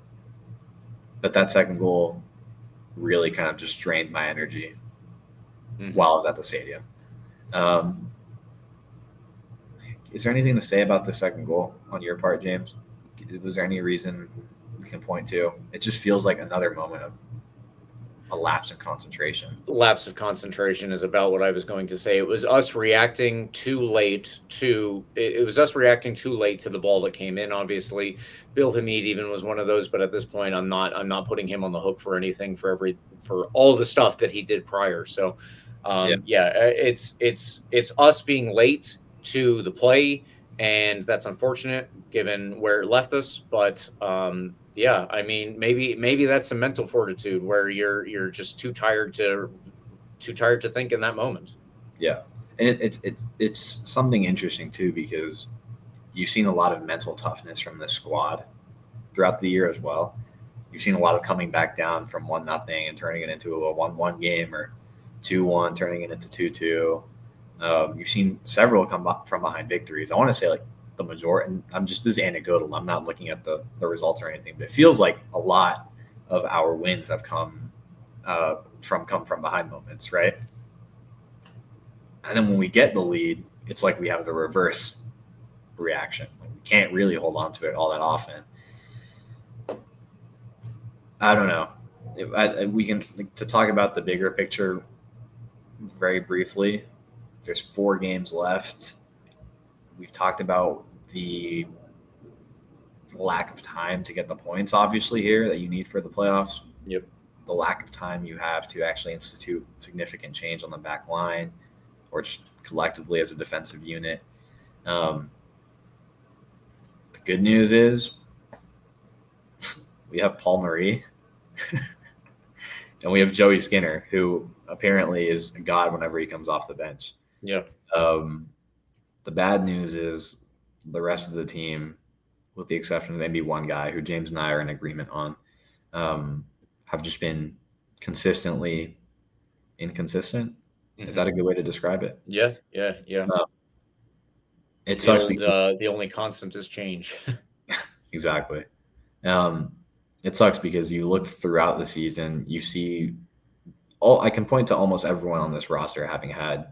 but that second goal really kind of just drained my energy mm-hmm. while I was at the stadium. Um, is there anything to say about the second goal on your part, James? Was there any reason we can point to? It just feels like another moment of a lapse in concentration. Lapse of concentration is about what I was going to say. It was us reacting too late to it, it was us reacting too late to the ball that came in. Obviously, Bill Hamid even was one of those, but at this point, I'm not I'm not putting him on the hook for anything for every for all the stuff that he did prior. So, um, yeah. yeah, it's it's it's us being late to the play, and that's unfortunate given where it left us. But um, yeah, I mean, maybe maybe that's a mental fortitude where you're you're just too tired to too tired to think in that moment. Yeah, and it, it's it's it's something interesting too because you've seen a lot of mental toughness from this squad throughout the year as well. You've seen a lot of coming back down from one nothing and turning it into a one one game or two one, turning it into two two. Um, you've seen several come up from behind victories. I want to say like the majority, and I'm just this is anecdotal. I'm not looking at the, the results or anything, but it feels like a lot of our wins have come uh, from come from behind moments, right? And then when we get the lead, it's like we have the reverse reaction. Like we can't really hold on to it all that often. I don't know. If I, we can like, to talk about the bigger picture very briefly. There's four games left. We've talked about the lack of time to get the points, obviously, here that you need for the playoffs. Yep. The lack of time you have to actually institute significant change on the back line or just collectively as a defensive unit. Um, the good news is we have Paul Marie and we have Joey Skinner, who apparently is a god whenever he comes off the bench. Yeah. Um, the bad news is the rest of the team, with the exception of maybe one guy who James and I are in agreement on, um, have just been consistently inconsistent. Mm-hmm. Is that a good way to describe it? Yeah, yeah, yeah. Uh, it the sucks old, because uh, the only constant is change. Exactly. Um, it sucks because you look throughout the season, you see all I can point to almost everyone on this roster having had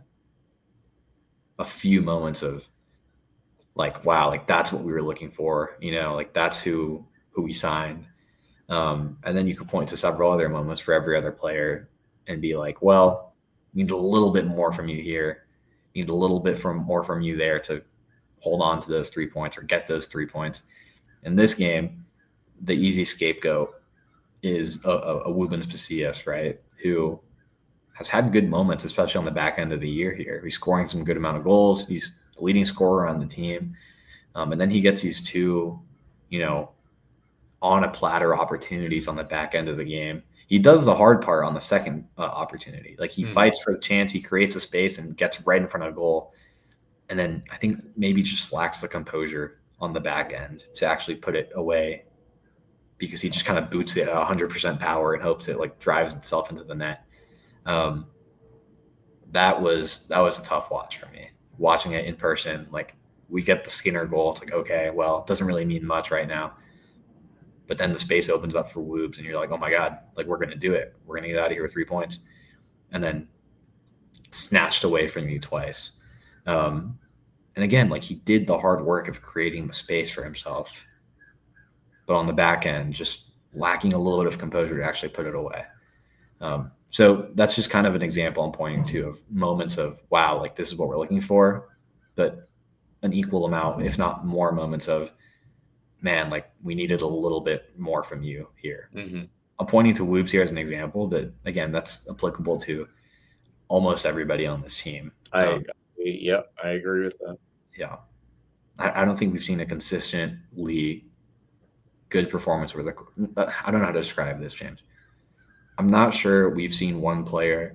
a few moments of like, wow, like that's what we were looking for, you know, like that's who who we signed. Um, and then you could point to several other moments for every other player and be like, well, we need a little bit more from you here, need a little bit from more from you there to hold on to those three points or get those three points. In this game, the easy scapegoat is a, a, a Woobens Pasillas, right? Who has had good moments, especially on the back end of the year here. He's scoring some good amount of goals. He's the leading scorer on the team. Um, and then he gets these two, you know, on a platter opportunities on the back end of the game. He does the hard part on the second uh, opportunity. Like he mm. fights for the chance. He creates a space and gets right in front of goal. And then I think maybe just lacks the composure on the back end to actually put it away, because he just kind of boots it at one hundred percent power and hopes it like drives itself into the net. Um, that was that was a tough watch for me. Watching it in person, like we get the Skinner goal. It's like, okay, well, it doesn't really mean much right now. But then the space opens up for Woobs, and you're like, oh my God, like we're going to do it. We're going to get out of here with three points. And then snatched away from you twice. Um, and again, like he did the hard work of creating the space for himself. But on the back end, just lacking a little bit of composure to actually put it away. Um, so that's just kind of an example I'm pointing to of moments of, wow, like this is what we're looking for. But an equal amount, if not more moments of, man, like we needed a little bit more from you here. Mm-hmm. I'm pointing to Woobs here as an example, but again, that's applicable to almost everybody on this team. I, um, yeah, I agree with that. Yeah. I, I don't think we've seen a consistently good performance with a, I don't know how to describe this, James. I'm not sure we've seen one player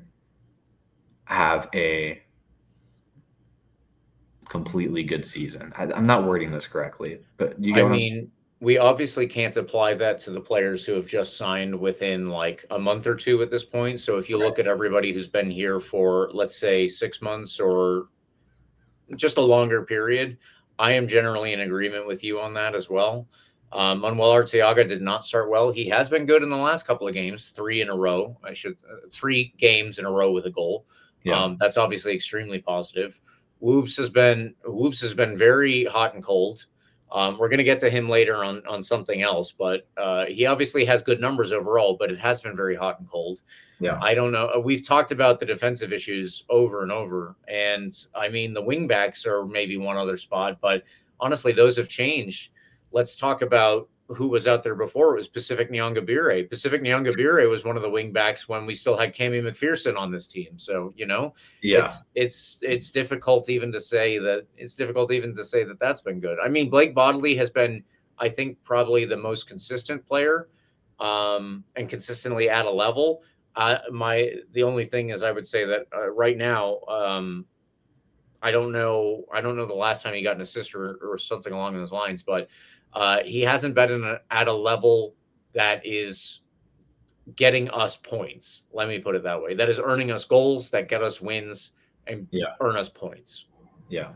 have a completely good season. I, I'm not wording this correctly, but you get I mean, we obviously can't apply that to the players who have just signed within like a month or two at this point. So if you look at everybody who's been here for, let's say, six months or just a longer period, I am generally in agreement with you on that as well. Um, Manuel Arteaga did not start well. He has been good in the last couple of games, three in a row. I should uh, three games in a row with a goal. Yeah. Um, that's obviously extremely positive. Woobs has been Woobs has been very hot and cold. Um, we're going to get to him later on on something else, but uh, he obviously has good numbers overall. But it has been very hot and cold. Yeah, I don't know. We've talked about the defensive issues over and over, and I mean the wingbacks are maybe one other spot, but honestly, those have changed. Let's talk about who was out there before. It was Pacific Nyongabire. Pacific Nyongabire was one of the wing backs when we still had Cammy McPherson on this team. So, you know, yeah, it's, it's, it's difficult even to say that it's difficult even to say that that's been good. I mean, Blake Bodley has been, I think, probably the most consistent player um, and consistently at a level. Uh, my, the only thing is I would say that uh, right now, um, I don't know. I don't know the last time he got an assist or, or something along those lines, but Uh, he hasn't been in a, at a level that is getting us points. Let me put it that way. That is earning us goals, that get us wins, and yeah. earn us points. Yeah.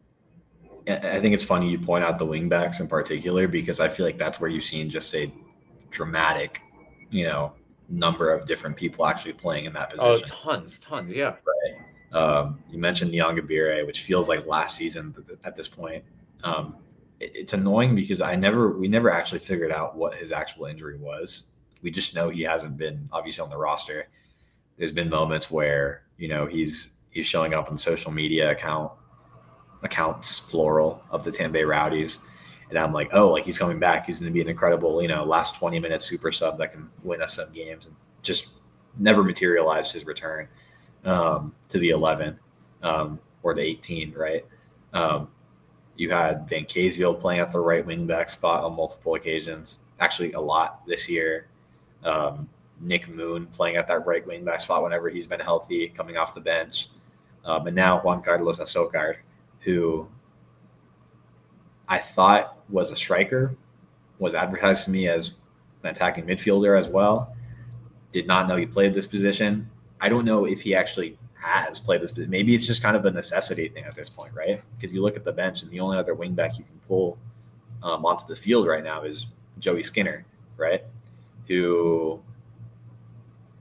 I think it's funny you point out the wingbacks in particular, because I feel like that's where you've seen just a dramatic, you know, number of different people actually playing in that position. Oh, tons, tons, yeah. Right. Um, you mentioned Nyongabire, which feels like last season at this point. Um, It's annoying because I never, we never actually figured out what his actual injury was. We just know he hasn't been obviously on the roster. There's been moments where, you know, he's, he's showing up on the social media account accounts, plural, of the Tampa Bay Rowdies. And I'm like, oh, like he's coming back. He's going to be an incredible, you know, last twenty minute super sub that can win us some games, and just never materialized his return um, to the eleven um, or the eighteen. Right. Um, You had Van Kaysville playing at the right wing back spot on multiple occasions, actually a lot this year. Um, Nick Moon playing at that right wing back spot whenever he's been healthy, coming off the bench. Um, and now Juan Carlos Azócar, who I thought was a striker, was advertised to me as an attacking midfielder as well. Did not know he played this position. I don't know if he actually has played this, but maybe it's just kind of a necessity thing at this point, right? Because you look at the bench, and the only other wingback you can pull um, onto the field right now is Joey Skinner, right? Who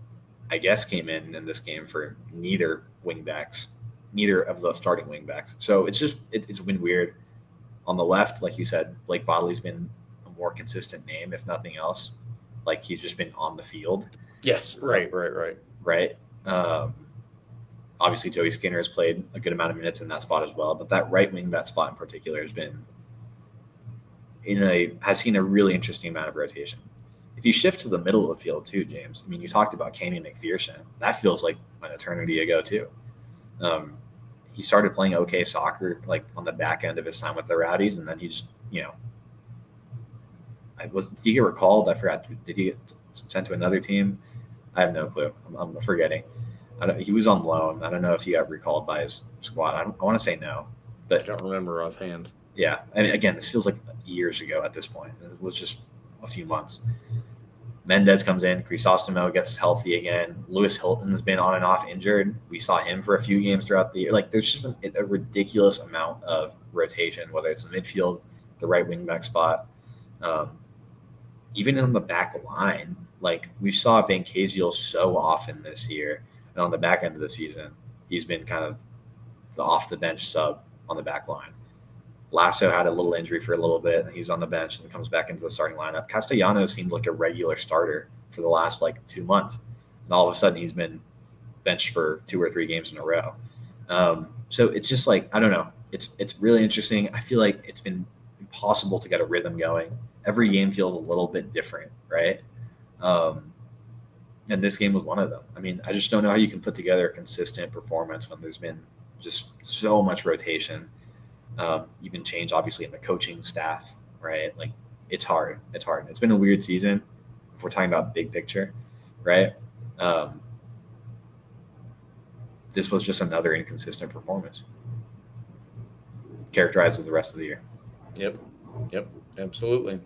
I guess, came in in this game for neither wingbacks, neither of the starting wingbacks. So it's just it, it's been weird. On the left, like you said, Blake Bodley's been a more consistent name, if nothing else. Like he's just been on the field. Yes, right, right, right, right. Um, obviously, Joey Skinner has played a good amount of minutes in that spot as well, but that right wing back spot in particular has been in a has seen a really interesting amount of rotation. If you shift to the middle of the field too, James, I mean, you talked about Kenny McPherson. That feels like an eternity ago too. Um, he started playing okay soccer like on the back end of his time with the Rowdies, and then he just, you know, I was did he get recalled? I forgot. Did he get sent to another team? I have no clue. I'm, I'm forgetting. I don't, he was on loan. I don't know if he got recalled by his squad. I, don't, I want to say no, but I don't remember offhand. Yeah, I mean, again, this feels like years ago at this point. It was just a few months. Mendez comes in. Crisostomo gets healthy again. Lewis Hilton has been on and off injured. We saw him for a few games throughout the year. Like, there's just been a ridiculous amount of rotation, whether it's the midfield, the right wing back spot, um, even in the back line. Like, we saw Bancaziel so often this year, and on the back end of the season, he's been kind of the off the bench sub on the back line. Lasso had a little injury for a little bit, and he's on the bench and comes back into the starting lineup. Castellanos seemed like a regular starter for the last like two months, and all of a sudden he's been benched for two or three games in a row. Um, so it's just like, I don't know. It's it's really interesting. I feel like it's been impossible to get a rhythm going. Every game feels a little bit different, right? Um, and this game was one of them. I mean, I just don't know how you can put together a consistent performance when there's been just so much rotation. Um, even change, obviously, in the coaching staff, right? Like, it's hard. It's hard. It's been a weird season if we're talking about big picture, right? Um, this was just another inconsistent performance. Characterizes the rest of the year. Yep. Yep. Absolutely.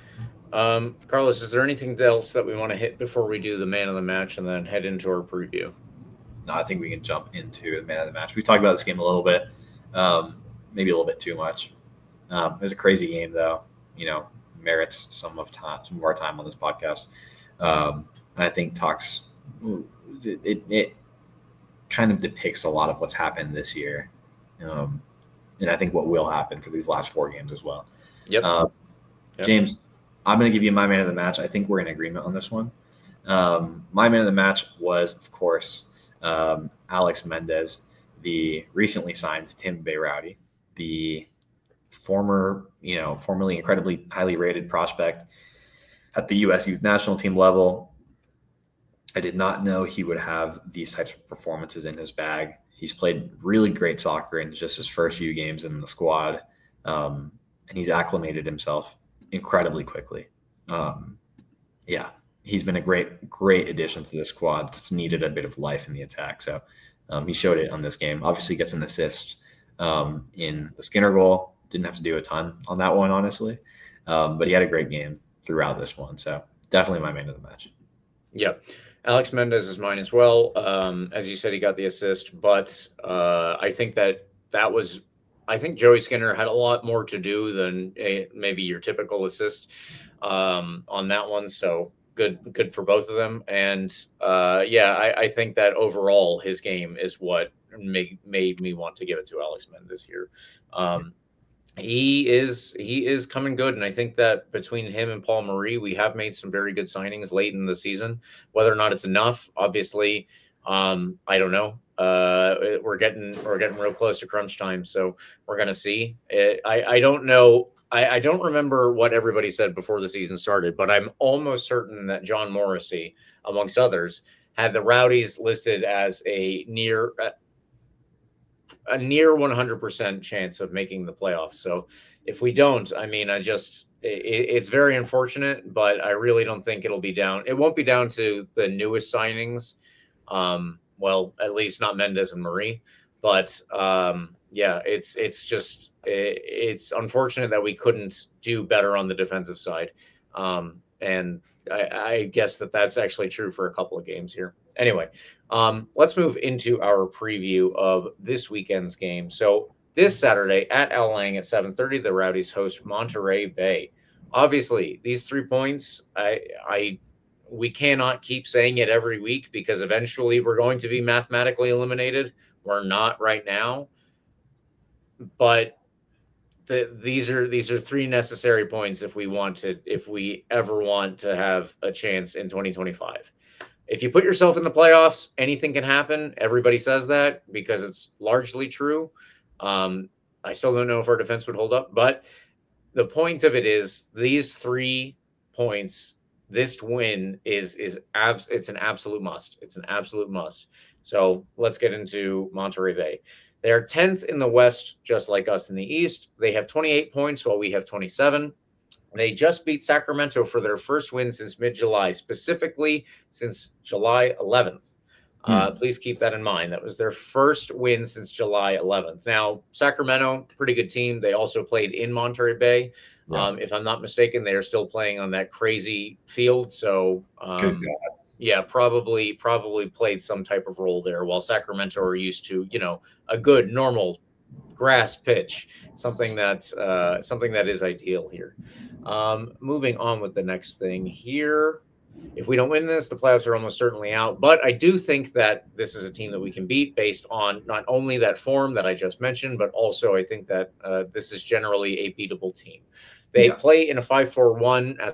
Um, Carlos, is there anything else that we want to hit before we do the man of the match and then head into our preview? No, I think we can jump into the man of the match. We talked about this game a little bit. Um, maybe a little bit too much. Um, it was a crazy game, though. You know, merits some of time, some of our time on this podcast. Um, and I think talks it, it, it kind of depicts a lot of what's happened this year, um, and I think what will happen for these last four games as well. Yep. Uh, yep. James, I'm going to give you my man of the match. I think we're in agreement on this one. Um, my man of the match was, of course, um, Alex Mendez, the recently signed Tampa Bay Rowdy, the former, you know, formerly incredibly highly rated prospect at the U S Youth National Team level. I did not know he would have these types of performances in his bag. He's played really great soccer in just his first few games in the squad, um, and he's acclimated himself incredibly quickly. Um, yeah, he's been a great, great addition to the squad. That's needed a bit of life in the attack. So um, he showed it on this game. Obviously gets an assist um, in the Skinner goal. Didn't have to do a ton on that one, honestly. Um, but he had a great game throughout this one. So definitely my man of the match. Yep. Alex Mendez is mine as well. Um, as you said, he got the assist, but uh, I think that that was, I think Joey Skinner had a lot more to do than a, maybe your typical assist um, on that one. So good, good for both of them. And uh, yeah, I, I think that overall his game is what made, made me want to give it to Alex Mendez here. Um, He is he is coming good, and I think that between him and Paul Marie, we have made some very good signings late in the season. Whether or not it's enough, obviously, um, I don't know. Uh, we're getting we're getting real close to crunch time, so we're gonna see. It, I I don't know. I, I don't remember what everybody said before the season started, but I'm almost certain that John Morrissey, amongst others, had the Rowdies listed as a near. Uh, a near one hundred percent chance of making the playoffs. So if we don't, I mean, I just, it, it's very unfortunate, but I really don't think it'll be down. It won't be down to the newest signings. Um, well, at least not Mendez and Marie, but um, yeah, it's, it's just, it, it's unfortunate that we couldn't do better on the defensive side. Um, and I, I guess that that's actually true for a couple of games here. Anyway, um, let's move into our preview of this weekend's game. So this Saturday at Al Lang at seven thirty, the Rowdies host Monterey Bay. Obviously, these three points, I, I we cannot keep saying it every week because eventually we're going to be mathematically eliminated. We're not right now, but the, these are these are three necessary points if we want to if we ever want to have a chance in twenty twenty-five. If you put yourself in the playoffs, anything can happen. Everybody says that because it's largely true. Um, I still don't know if our defense would hold up, but the point of it is these three points, this win is is abs it's an absolute must. It's an absolute must. So let's get into Monterey Bay. They are tenth in the West, just like us in the East. They have twenty-eight points while we have twenty-seven. They just beat Sacramento for their first win since mid-July, specifically since July eleventh. Hmm. Uh, please keep that in mind. That was their first win since July eleventh. Now, Sacramento, pretty good team. They also played in Monterey Bay. Yeah. Um, if I'm not mistaken, they are still playing on that crazy field. So, um, yeah, probably probably played some type of role there, while Sacramento are used to, you know, a good, normal grass pitch, something that uh, something that is ideal here. Um, moving on with the next thing here. If we don't win this, the playoffs are almost certainly out. But I do think that this is a team that we can beat based on not only that form that I just mentioned, but also I think that uh, this is generally a beatable team. They yeah. play in a five four one as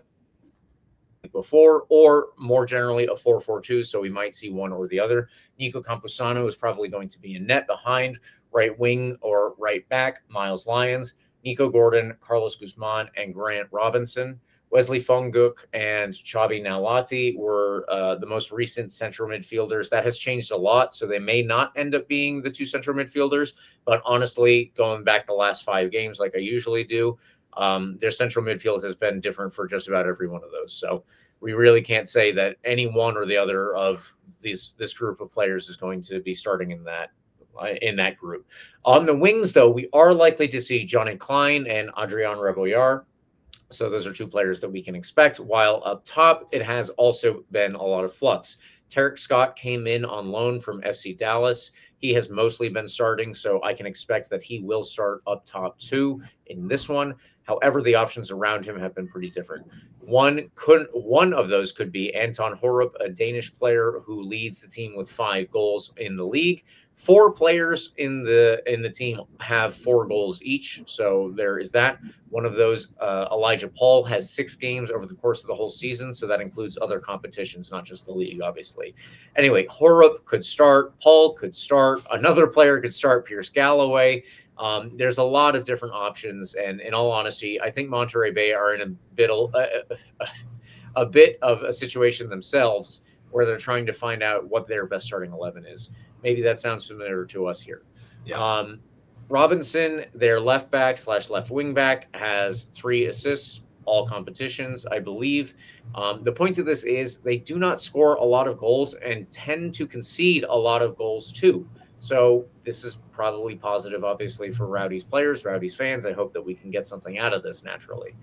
before, or more generally a four four two, so we might see one or the other. Nico Campusano is probably going to be in net behind right wing or right back Miles Lyons, Nico Gordon, Carlos Guzman, and Grant Robinson. Wesley Fonguk and Chabi Nalati were uh, the most recent central midfielders. That has changed a lot, so they may not end up being the two central midfielders. But honestly, going back the last five games like I usually do, um, their central midfield has been different for just about every one of those. So we really can't say that any one or the other of these this group of players is going to be starting in that in that group. On the wings, though, we are likely to see Johnny Klein and Adrian Rebollar. So those are two players that we can expect. While up top, it has also been a lot of flux. Tarek Scott came in on loan from F C Dallas. He has mostly been starting, so I can expect that he will start up top too in this one. However, the options around him have been pretty different. One could, one of those could be Anton Horup, a Danish player who leads the team with five goals in the league. Four players in the in the team have four goals each, so there is that. One of those, uh, Elijah Paul, has six games over the course of the whole season, so that includes other competitions, not just the league, obviously. Anyway, Horup could start, Paul could start, another player could start, Pierce Galloway. Um, there's a lot of different options, and in all honesty, I think Monterey Bay are in a bit, a, a, a bit of a situation themselves where they're trying to find out what their best starting eleven is. Maybe that sounds familiar to us here. Yeah. Um, Robinson, their left back slash left wing back, has three assists, all competitions, I believe. Um, the point of this is they do not score a lot of goals and tend to concede a lot of goals too. So this is probably positive, obviously, for Rowdy's players, Rowdy's fans. I hope that we can get something out of this naturally.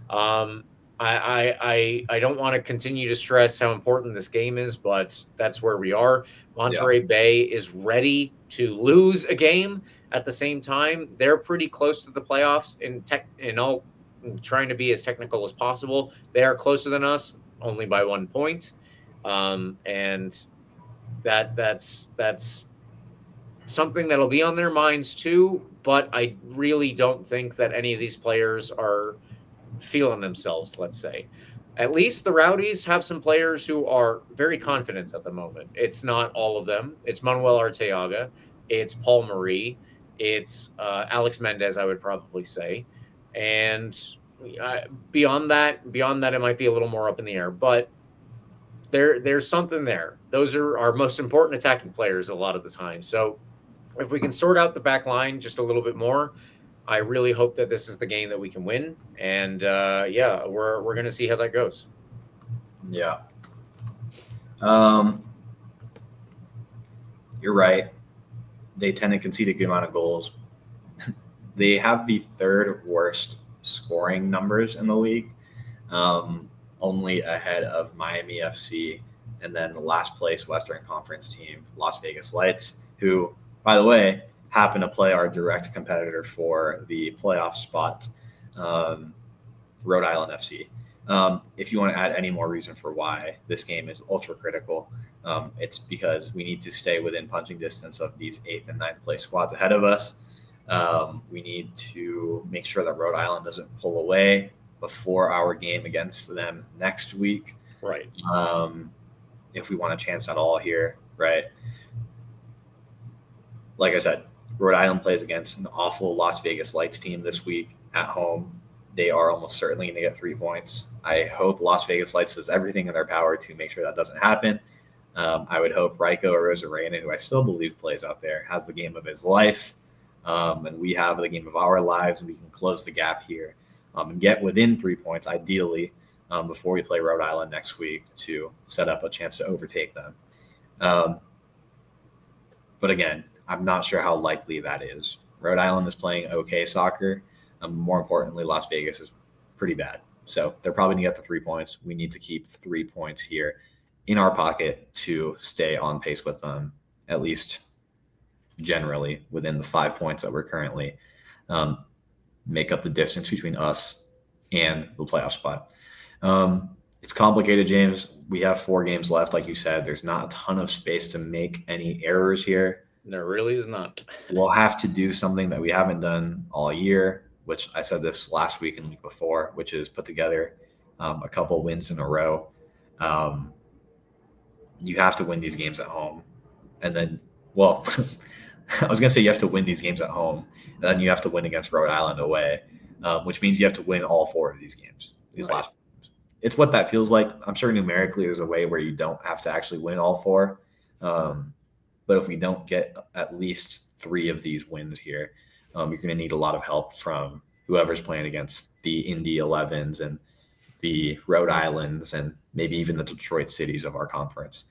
Um, I, I I don't want to continue to stress how important this game is, but that's where we are. Monterey yeah. Bay is ready to lose a game. At the same time, they're pretty close to the playoffs in tech. In all, trying to be as technical as possible. They are closer than us, only by one point, um, and that that's that's something that'll be on their minds too. But I really don't think that any of these players are feeling themselves, let's say. At least the Rowdies have some players who are very confident at the moment. It's not all of them. It's Manuel Arteaga. It's Paul Marie. It's uh, Alex Mendez, I would probably say. And uh, beyond that, beyond that, it might be a little more up in the air. But there, there's something there. Those are our most important attacking players a lot of the time. So if we can sort out the back line just a little bit more, I really hope that this is the game that we can win. And uh, yeah, we're we're going to see how that goes. Yeah. Um, you're right. They tend to concede a good amount of goals. They have the third worst scoring numbers in the league, um, only ahead of Miami F C and then the last place Western Conference team, Las Vegas Lights, who, by the way, happen to play our direct competitor for the playoff spot, um, Rhode Island F C. Um, if you want to add any more reason for why this game is ultra critical, um, it's because we need to stay within punching distance of these eighth and ninth place squads ahead of us. Um, we need to make sure that Rhode Island doesn't pull away before our game against them next week. Right. Um, if we want a chance at all here, right? Like I said, Rhode Island plays against an awful Las Vegas Lights team this week at home. They are almost certainly going to get three points. I hope Las Vegas Lights does everything in their power to make sure that doesn't happen. Um, I would hope Raiko Arozarena, who I still believe plays out there, has the game of his life. Um, and we have the game of our lives, and we can close the gap here um, and get within three points, ideally, um, before we play Rhode Island next week to set up a chance to overtake them. Um, but again, I'm not sure how likely that is. Rhode Island is playing okay soccer. Um, more importantly, Las Vegas is pretty bad. So they're probably going to get the three points. We need to keep three points here in our pocket to stay on pace with them, at least generally within the five points that we're currently um, make up the distance between us and the playoff spot. Um, it's complicated, James. We have four games left. Like you said, there's not a ton of space to make any errors here. There really is not. We'll have to do something that we haven't done all year, which I said this last week and the week before, which is put together um, a couple wins in a row. Um, you have to win these games at home. And then, well, I was going to say you have to win these games at home, and then you have to win against Rhode Island away, um, which means you have to win all four of these games, these Right. last games. It's what that feels like. I'm sure numerically there's a way where you don't have to actually win all four. Um, but if we don't get at least three of these wins here, um, you're going to need a lot of help from whoever's playing against the Indy elevens and the Rhode Islands and maybe even the Detroit cities of our conference.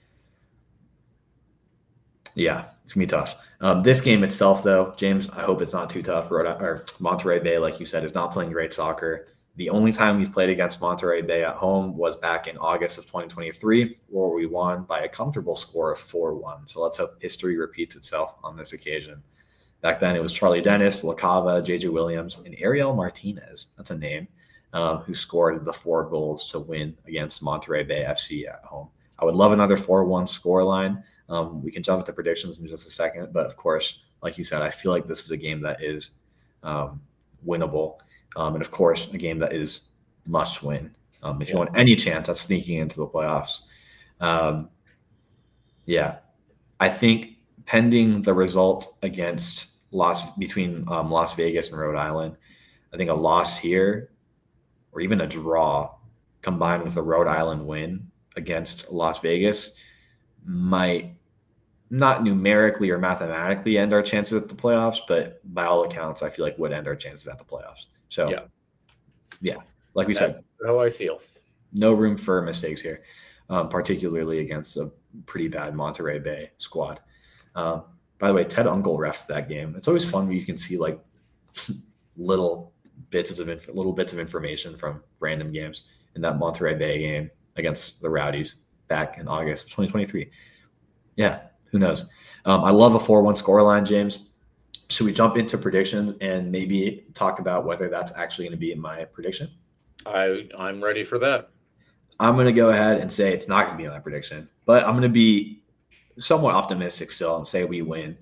Yeah, it's going to be tough. Um, this game itself, though, James, I hope it's not too tough. Rhode, or Monterey Bay, like you said, is not playing great soccer. The only time we've played against Monterey Bay at home was back in August of twenty twenty-three, where we won by a comfortable score of four one. So let's hope history repeats itself on this occasion. Back then, it was Charlie Dennis, LaCava, J J Williams, and Ariel Martinez. That's a name, um, who scored the four goals to win against Monterey Bay F C at home. I would love another four one scoreline. Um, we can jump into predictions in just a second. But, of course, like you said, I feel like this is a game that is um, winnable. Um, and, of course, a game that is must win. Um, if you want any chance at sneaking into the playoffs. Um, yeah, I think pending the result against Las between um, Las Vegas and Rhode Island, I think a loss here or even a draw combined with a Rhode Island win against Las Vegas might not numerically or mathematically end our chances at the playoffs, but by all accounts, I feel like would end our chances at the playoffs. So, Yeah. yeah, like we That's said, how I feel. no room for mistakes here, um, particularly against a pretty bad Monterey Bay squad. Um, by the way, Ted Ungle refed that game. It's always fun when you can see like little bits of inf- little bits of information from random games. In that Monterey Bay game against the Rowdies back in August of twenty twenty-three. Yeah, who knows? Um, I love a four one scoreline, James. Should we jump into predictions and maybe talk about whether that's actually going to be in my prediction? I I'm ready for that. I'm going to go ahead and say it's not going to be in my prediction, but I'm going to be somewhat optimistic still and say we win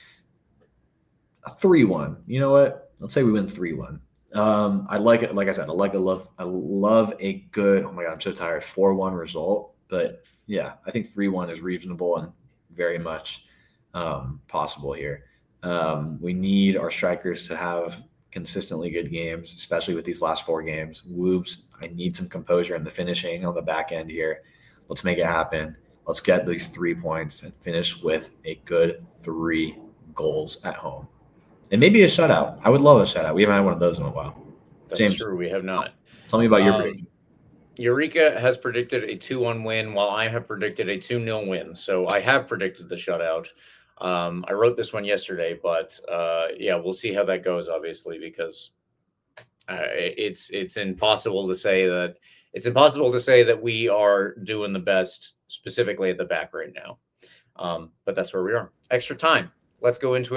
a three one. You know what? Let's say we win three one. Um, I like it. Like I said, I like, I love, I love a good, oh my God, I'm so tired, four one result. But yeah, I think three one is reasonable and very much um, possible here. Um, we need our strikers to have consistently good games, especially with these last four games. Whoops, I need some composure in the finishing on the back end here. Let's make it happen. Let's get these three points and finish with a good three goals at home. And maybe a shutout. I would love a shutout. We haven't had one of those in a while. That's James, true. We have not. tell me about your Um, prediction. Eureka has predicted a two one win, while I have predicted a two nil win. So I have predicted the shutout. Um, I wrote this one yesterday, but uh, yeah, we'll see how that goes, obviously, because uh, it's it's impossible to say that it's impossible to say that we are doing the best specifically at the back right now. Um, but that's where we are. Extra time. Let's go into it.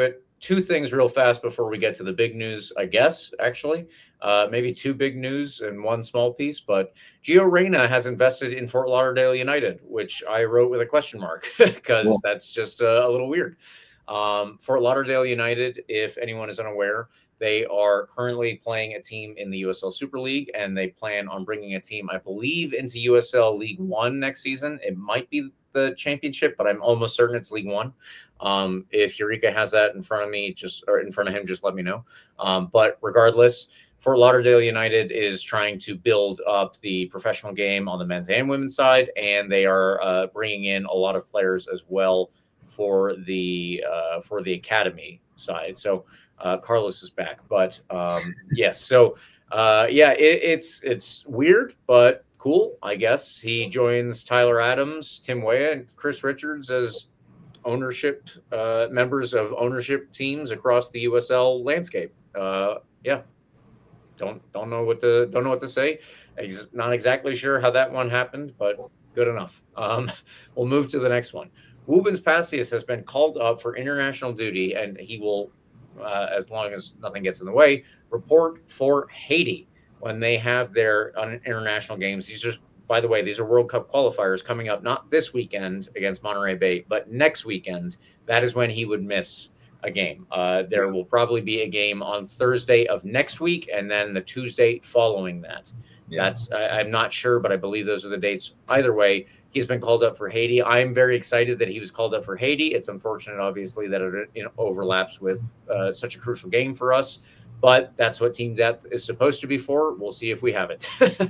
two things real fast before we get to the big news, I guess, actually. Uh, maybe two big news and one small piece, but Gio Reyna has invested in Fort Lauderdale United, which I wrote with a question mark because cool. that's just uh, a little weird. Um, Fort Lauderdale United, if anyone is unaware, they are currently playing a team in the U S L Super League, and they plan on bringing a team, I believe, into U S L League One next season. It might be the championship, but I'm almost certain it's League One. Um, if Eureka has that in front of me, just or in front of him, just let me know. Um, but regardless, Fort Lauderdale United is trying to build up the professional game on the men's and women's side, and they are uh, bringing in a lot of players as well for the uh, for the academy side. So uh, Carlos is back, but um, yes. So uh, yeah, it, it's it's weird, but cool, I guess. He joins Tyler Adams, Tim Weah, and Chris Richards as ownership uh, members of ownership teams across the U S L landscape. Uh, yeah. Don't don't know what to don't know what to say. Ex- not exactly sure how that one happened, but good enough. Um, we'll move to the next one. Rubens Passius has been called up for international duty, and he will, uh, as long as nothing gets in the way, report for Haiti when they have their uh, international games. These are, by the way, these are World Cup qualifiers coming up, not this weekend against Monterey Bay, but next weekend. That is when he would miss a game. Uh, there will probably be a game on Thursday of next week, and then the Tuesday following that. Yeah. That's I, I'm not sure, but I believe those are the dates. Either way, he's been called up for Haiti. I'm very excited that he was called up for Haiti. It's unfortunate, obviously, that it you know, overlaps with uh, such a crucial game for us, but that's what team depth is supposed to be for. We'll see if we have it.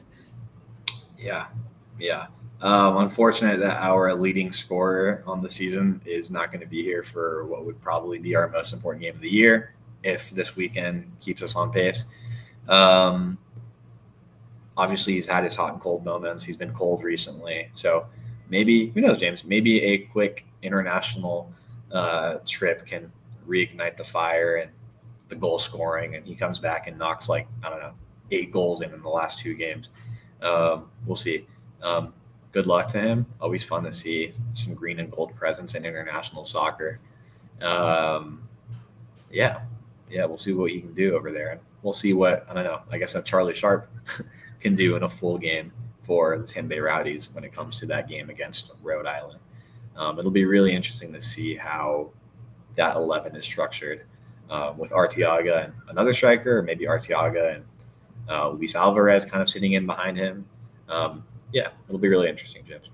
yeah, yeah. Um, unfortunate that our leading scorer on the season is not going to be here for what would probably be our most important game of the year if this weekend keeps us on pace. Um, obviously, he's had his hot and cold moments. He's been cold recently. So maybe, who knows, James, maybe a quick international uh, trip can reignite the fire and the goal scoring, and he comes back and knocks like, I don't know, eight goals in in the last two games. Um, we'll see. Um, Good luck to him. Always fun to see some green and gold presence in international soccer. Um, yeah, yeah, we'll see what he can do over there. We'll see what, I don't know, I guess, Charlie Sharp can do in a full game for the Tampa Bay Rowdies when it comes to that game against Rhode Island. Um, it'll be really interesting to see how that eleven is structured uh, with Arteaga and another striker, or maybe Arteaga and uh, Luis Alvarez kind of sitting in behind him. Um, Yeah, it'll be really interesting, James.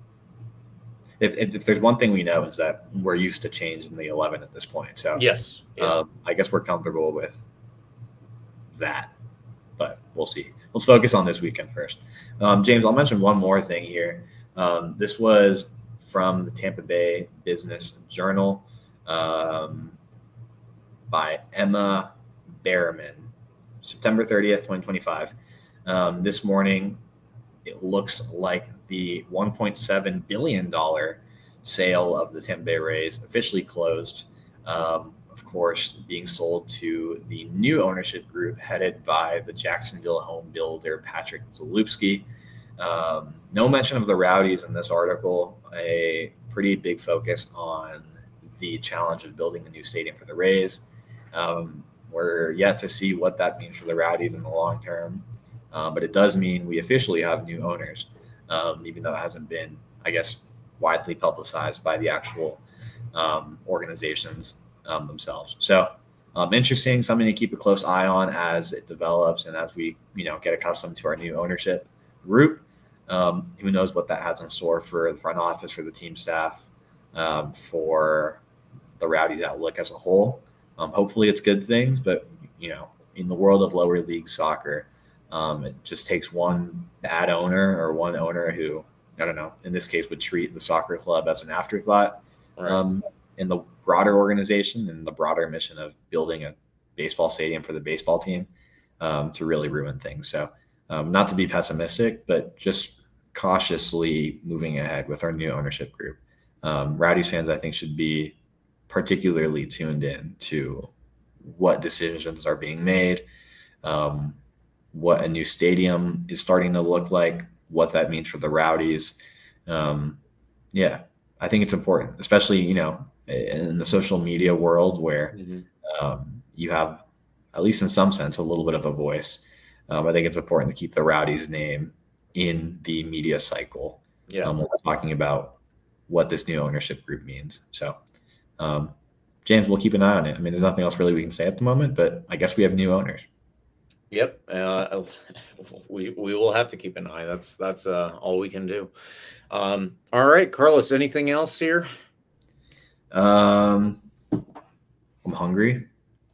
If, if, if there's one thing we know is that we're used to change in the eleven at this point. So yes, yeah. um, I guess we're comfortable with that, but we'll see. Let's focus on this weekend first. Um, James, I'll mention one more thing here. Um, this was from the Tampa Bay Business Journal um, by Emma Behrman, September thirtieth, twenty twenty-five. Um, this morning, it looks like the one point seven billion dollars sale of the Tampa Bay Rays officially closed. Um, of course, being sold to the new ownership group headed by the Jacksonville home builder, Patrick Zalupski. Um, no mention of the Rowdies in this article. A pretty big focus on the challenge of building a new stadium for the Rays. Um, we're yet to see what that means for the Rowdies in the long term. Um, but it does mean we officially have new owners, um, even though it hasn't been, I guess, widely publicized by the actual um, organizations um, themselves. So um, interesting, something to keep a close eye on as it develops and as we, you know, get accustomed to our new ownership group. Um, who knows what that has in store for the front office, for the team staff, um, for the Rowdies outlook as a whole. Um, hopefully it's good things, but, you know, in the world of lower league soccer, Um, it just takes one bad owner or one owner who, I don't know, in this case would treat the soccer club as an afterthought right. um, in the broader organization and the broader mission of building a baseball stadium for the baseball team um, to really ruin things. So um, not to be pessimistic, but just cautiously moving ahead with our new ownership group. Um, Rowdies fans, I think, should be particularly tuned in to what decisions are being made, um, what a new stadium is starting to look like, what that means for the Rowdies. Um, yeah, I think it's important, especially, you know, in the social media world where Mm-hmm. um, you have, at least in some sense, a little bit of a voice. Um, I think it's important to keep the Rowdies name in the media cycle. Yeah. Um, when we're talking about what this new ownership group means. So, um, James, we'll keep an eye on it. I mean, there's nothing else really we can say at the moment, but I guess we have new owners. Yep. Uh, we we will have to keep an eye. That's that's uh, all we can do. Um, all right, Carlos. Anything else here? Um, I'm hungry.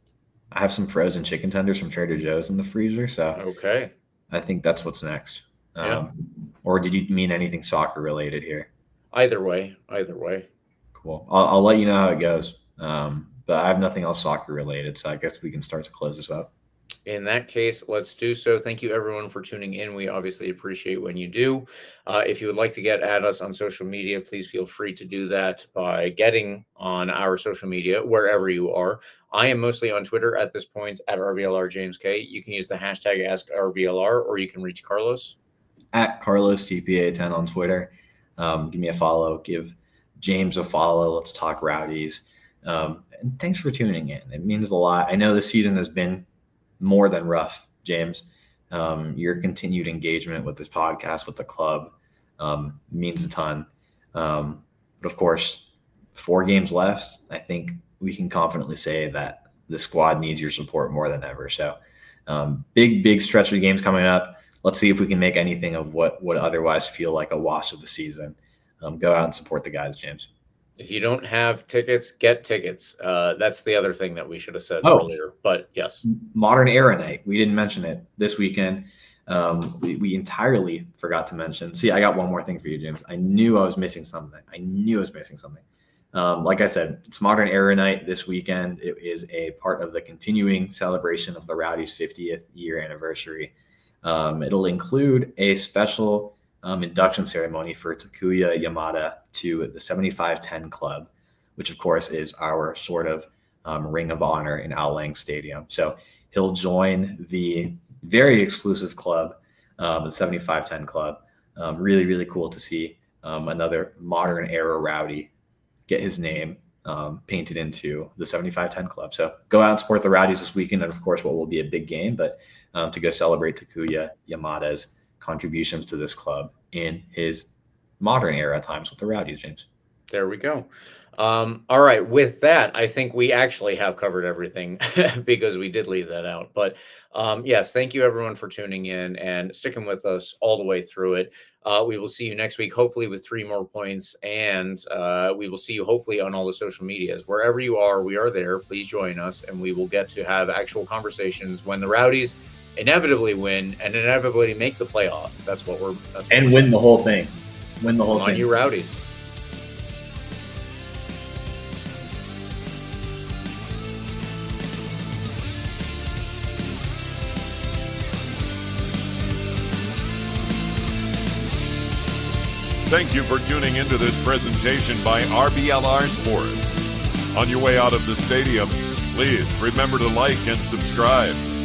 I have some frozen chicken tenders from Trader Joe's in the freezer, so Okay. I think that's what's next. Um, Yeah. Or did you mean anything soccer related here? Either way. Either way. Cool. I'll, I'll let you know how it goes. Um, but I have nothing else soccer related, so I guess we can start to close this up. In that case, let's do so. Thank you, everyone, for tuning in. We obviously appreciate when you do. Uh, if you would like to get at us on social media, please feel free to do that by getting on our social media, wherever you are. I am mostly on Twitter at this point, at R B L R James K. You can use the hashtag Ask R B L R, or you can reach Carlos. At Carlos T P A ten on Twitter. Um, give me a follow. Give James a follow. Let's talk Rowdies. Um, and thanks for tuning in. It means a lot. I know this season has been more than rough, James. Um, your continued engagement with this podcast, with the club, um, means a ton. Um, but of course, four games left. I think we can confidently say that the squad needs your support more than ever. So um, big, big stretch of games coming up. Let's see if we can make anything of what would otherwise feel like a wash of the season. Um, go out and support the guys, James. If you don't have tickets, get tickets. Uh, that's the other thing that we should have said Oh. earlier. But yes. Modern Era Night. We didn't mention it this weekend. Um, we, we entirely forgot to mention. See, I got one more thing for you, James. I knew I was missing something. I knew I was missing something. Um, like I said, it's Modern Era Night this weekend. It is a part of the continuing celebration of the Rowdies' fiftieth year anniversary. Um, it'll include a special um, induction ceremony for Takuya Yamada to the seventy-five ten Club, which of course is our sort of um, ring of honor in Al Lang Stadium. So he'll join the very exclusive club, um, the seventy-five ten Club. Um, really, really cool to see um, another modern era Rowdy get his name um, painted into the seventy-five ten Club. So go out and support the Rowdies this weekend, and of course what will be a big game, but um, to go celebrate Takuya Yamada's contributions to this club in his modern era times with the Rowdies, James. There we go. Um, all right. With that, I think we actually have covered everything because we did leave that out. But um, yes, thank you everyone for tuning in and sticking with us all the way through it. Uh, we will see you next week, hopefully with three more points. And uh, we will see you hopefully on all the social medias. Wherever you are, we are there. Please join us and we will get to have actual conversations when the Rowdies inevitably win and inevitably make the playoffs. That's what we're that's what And we're win the whole thing. Win the whole on thing. you Rowdies. Thank you for tuning into this presentation by R B L R Sports. On your way out of the stadium, please remember to like and subscribe.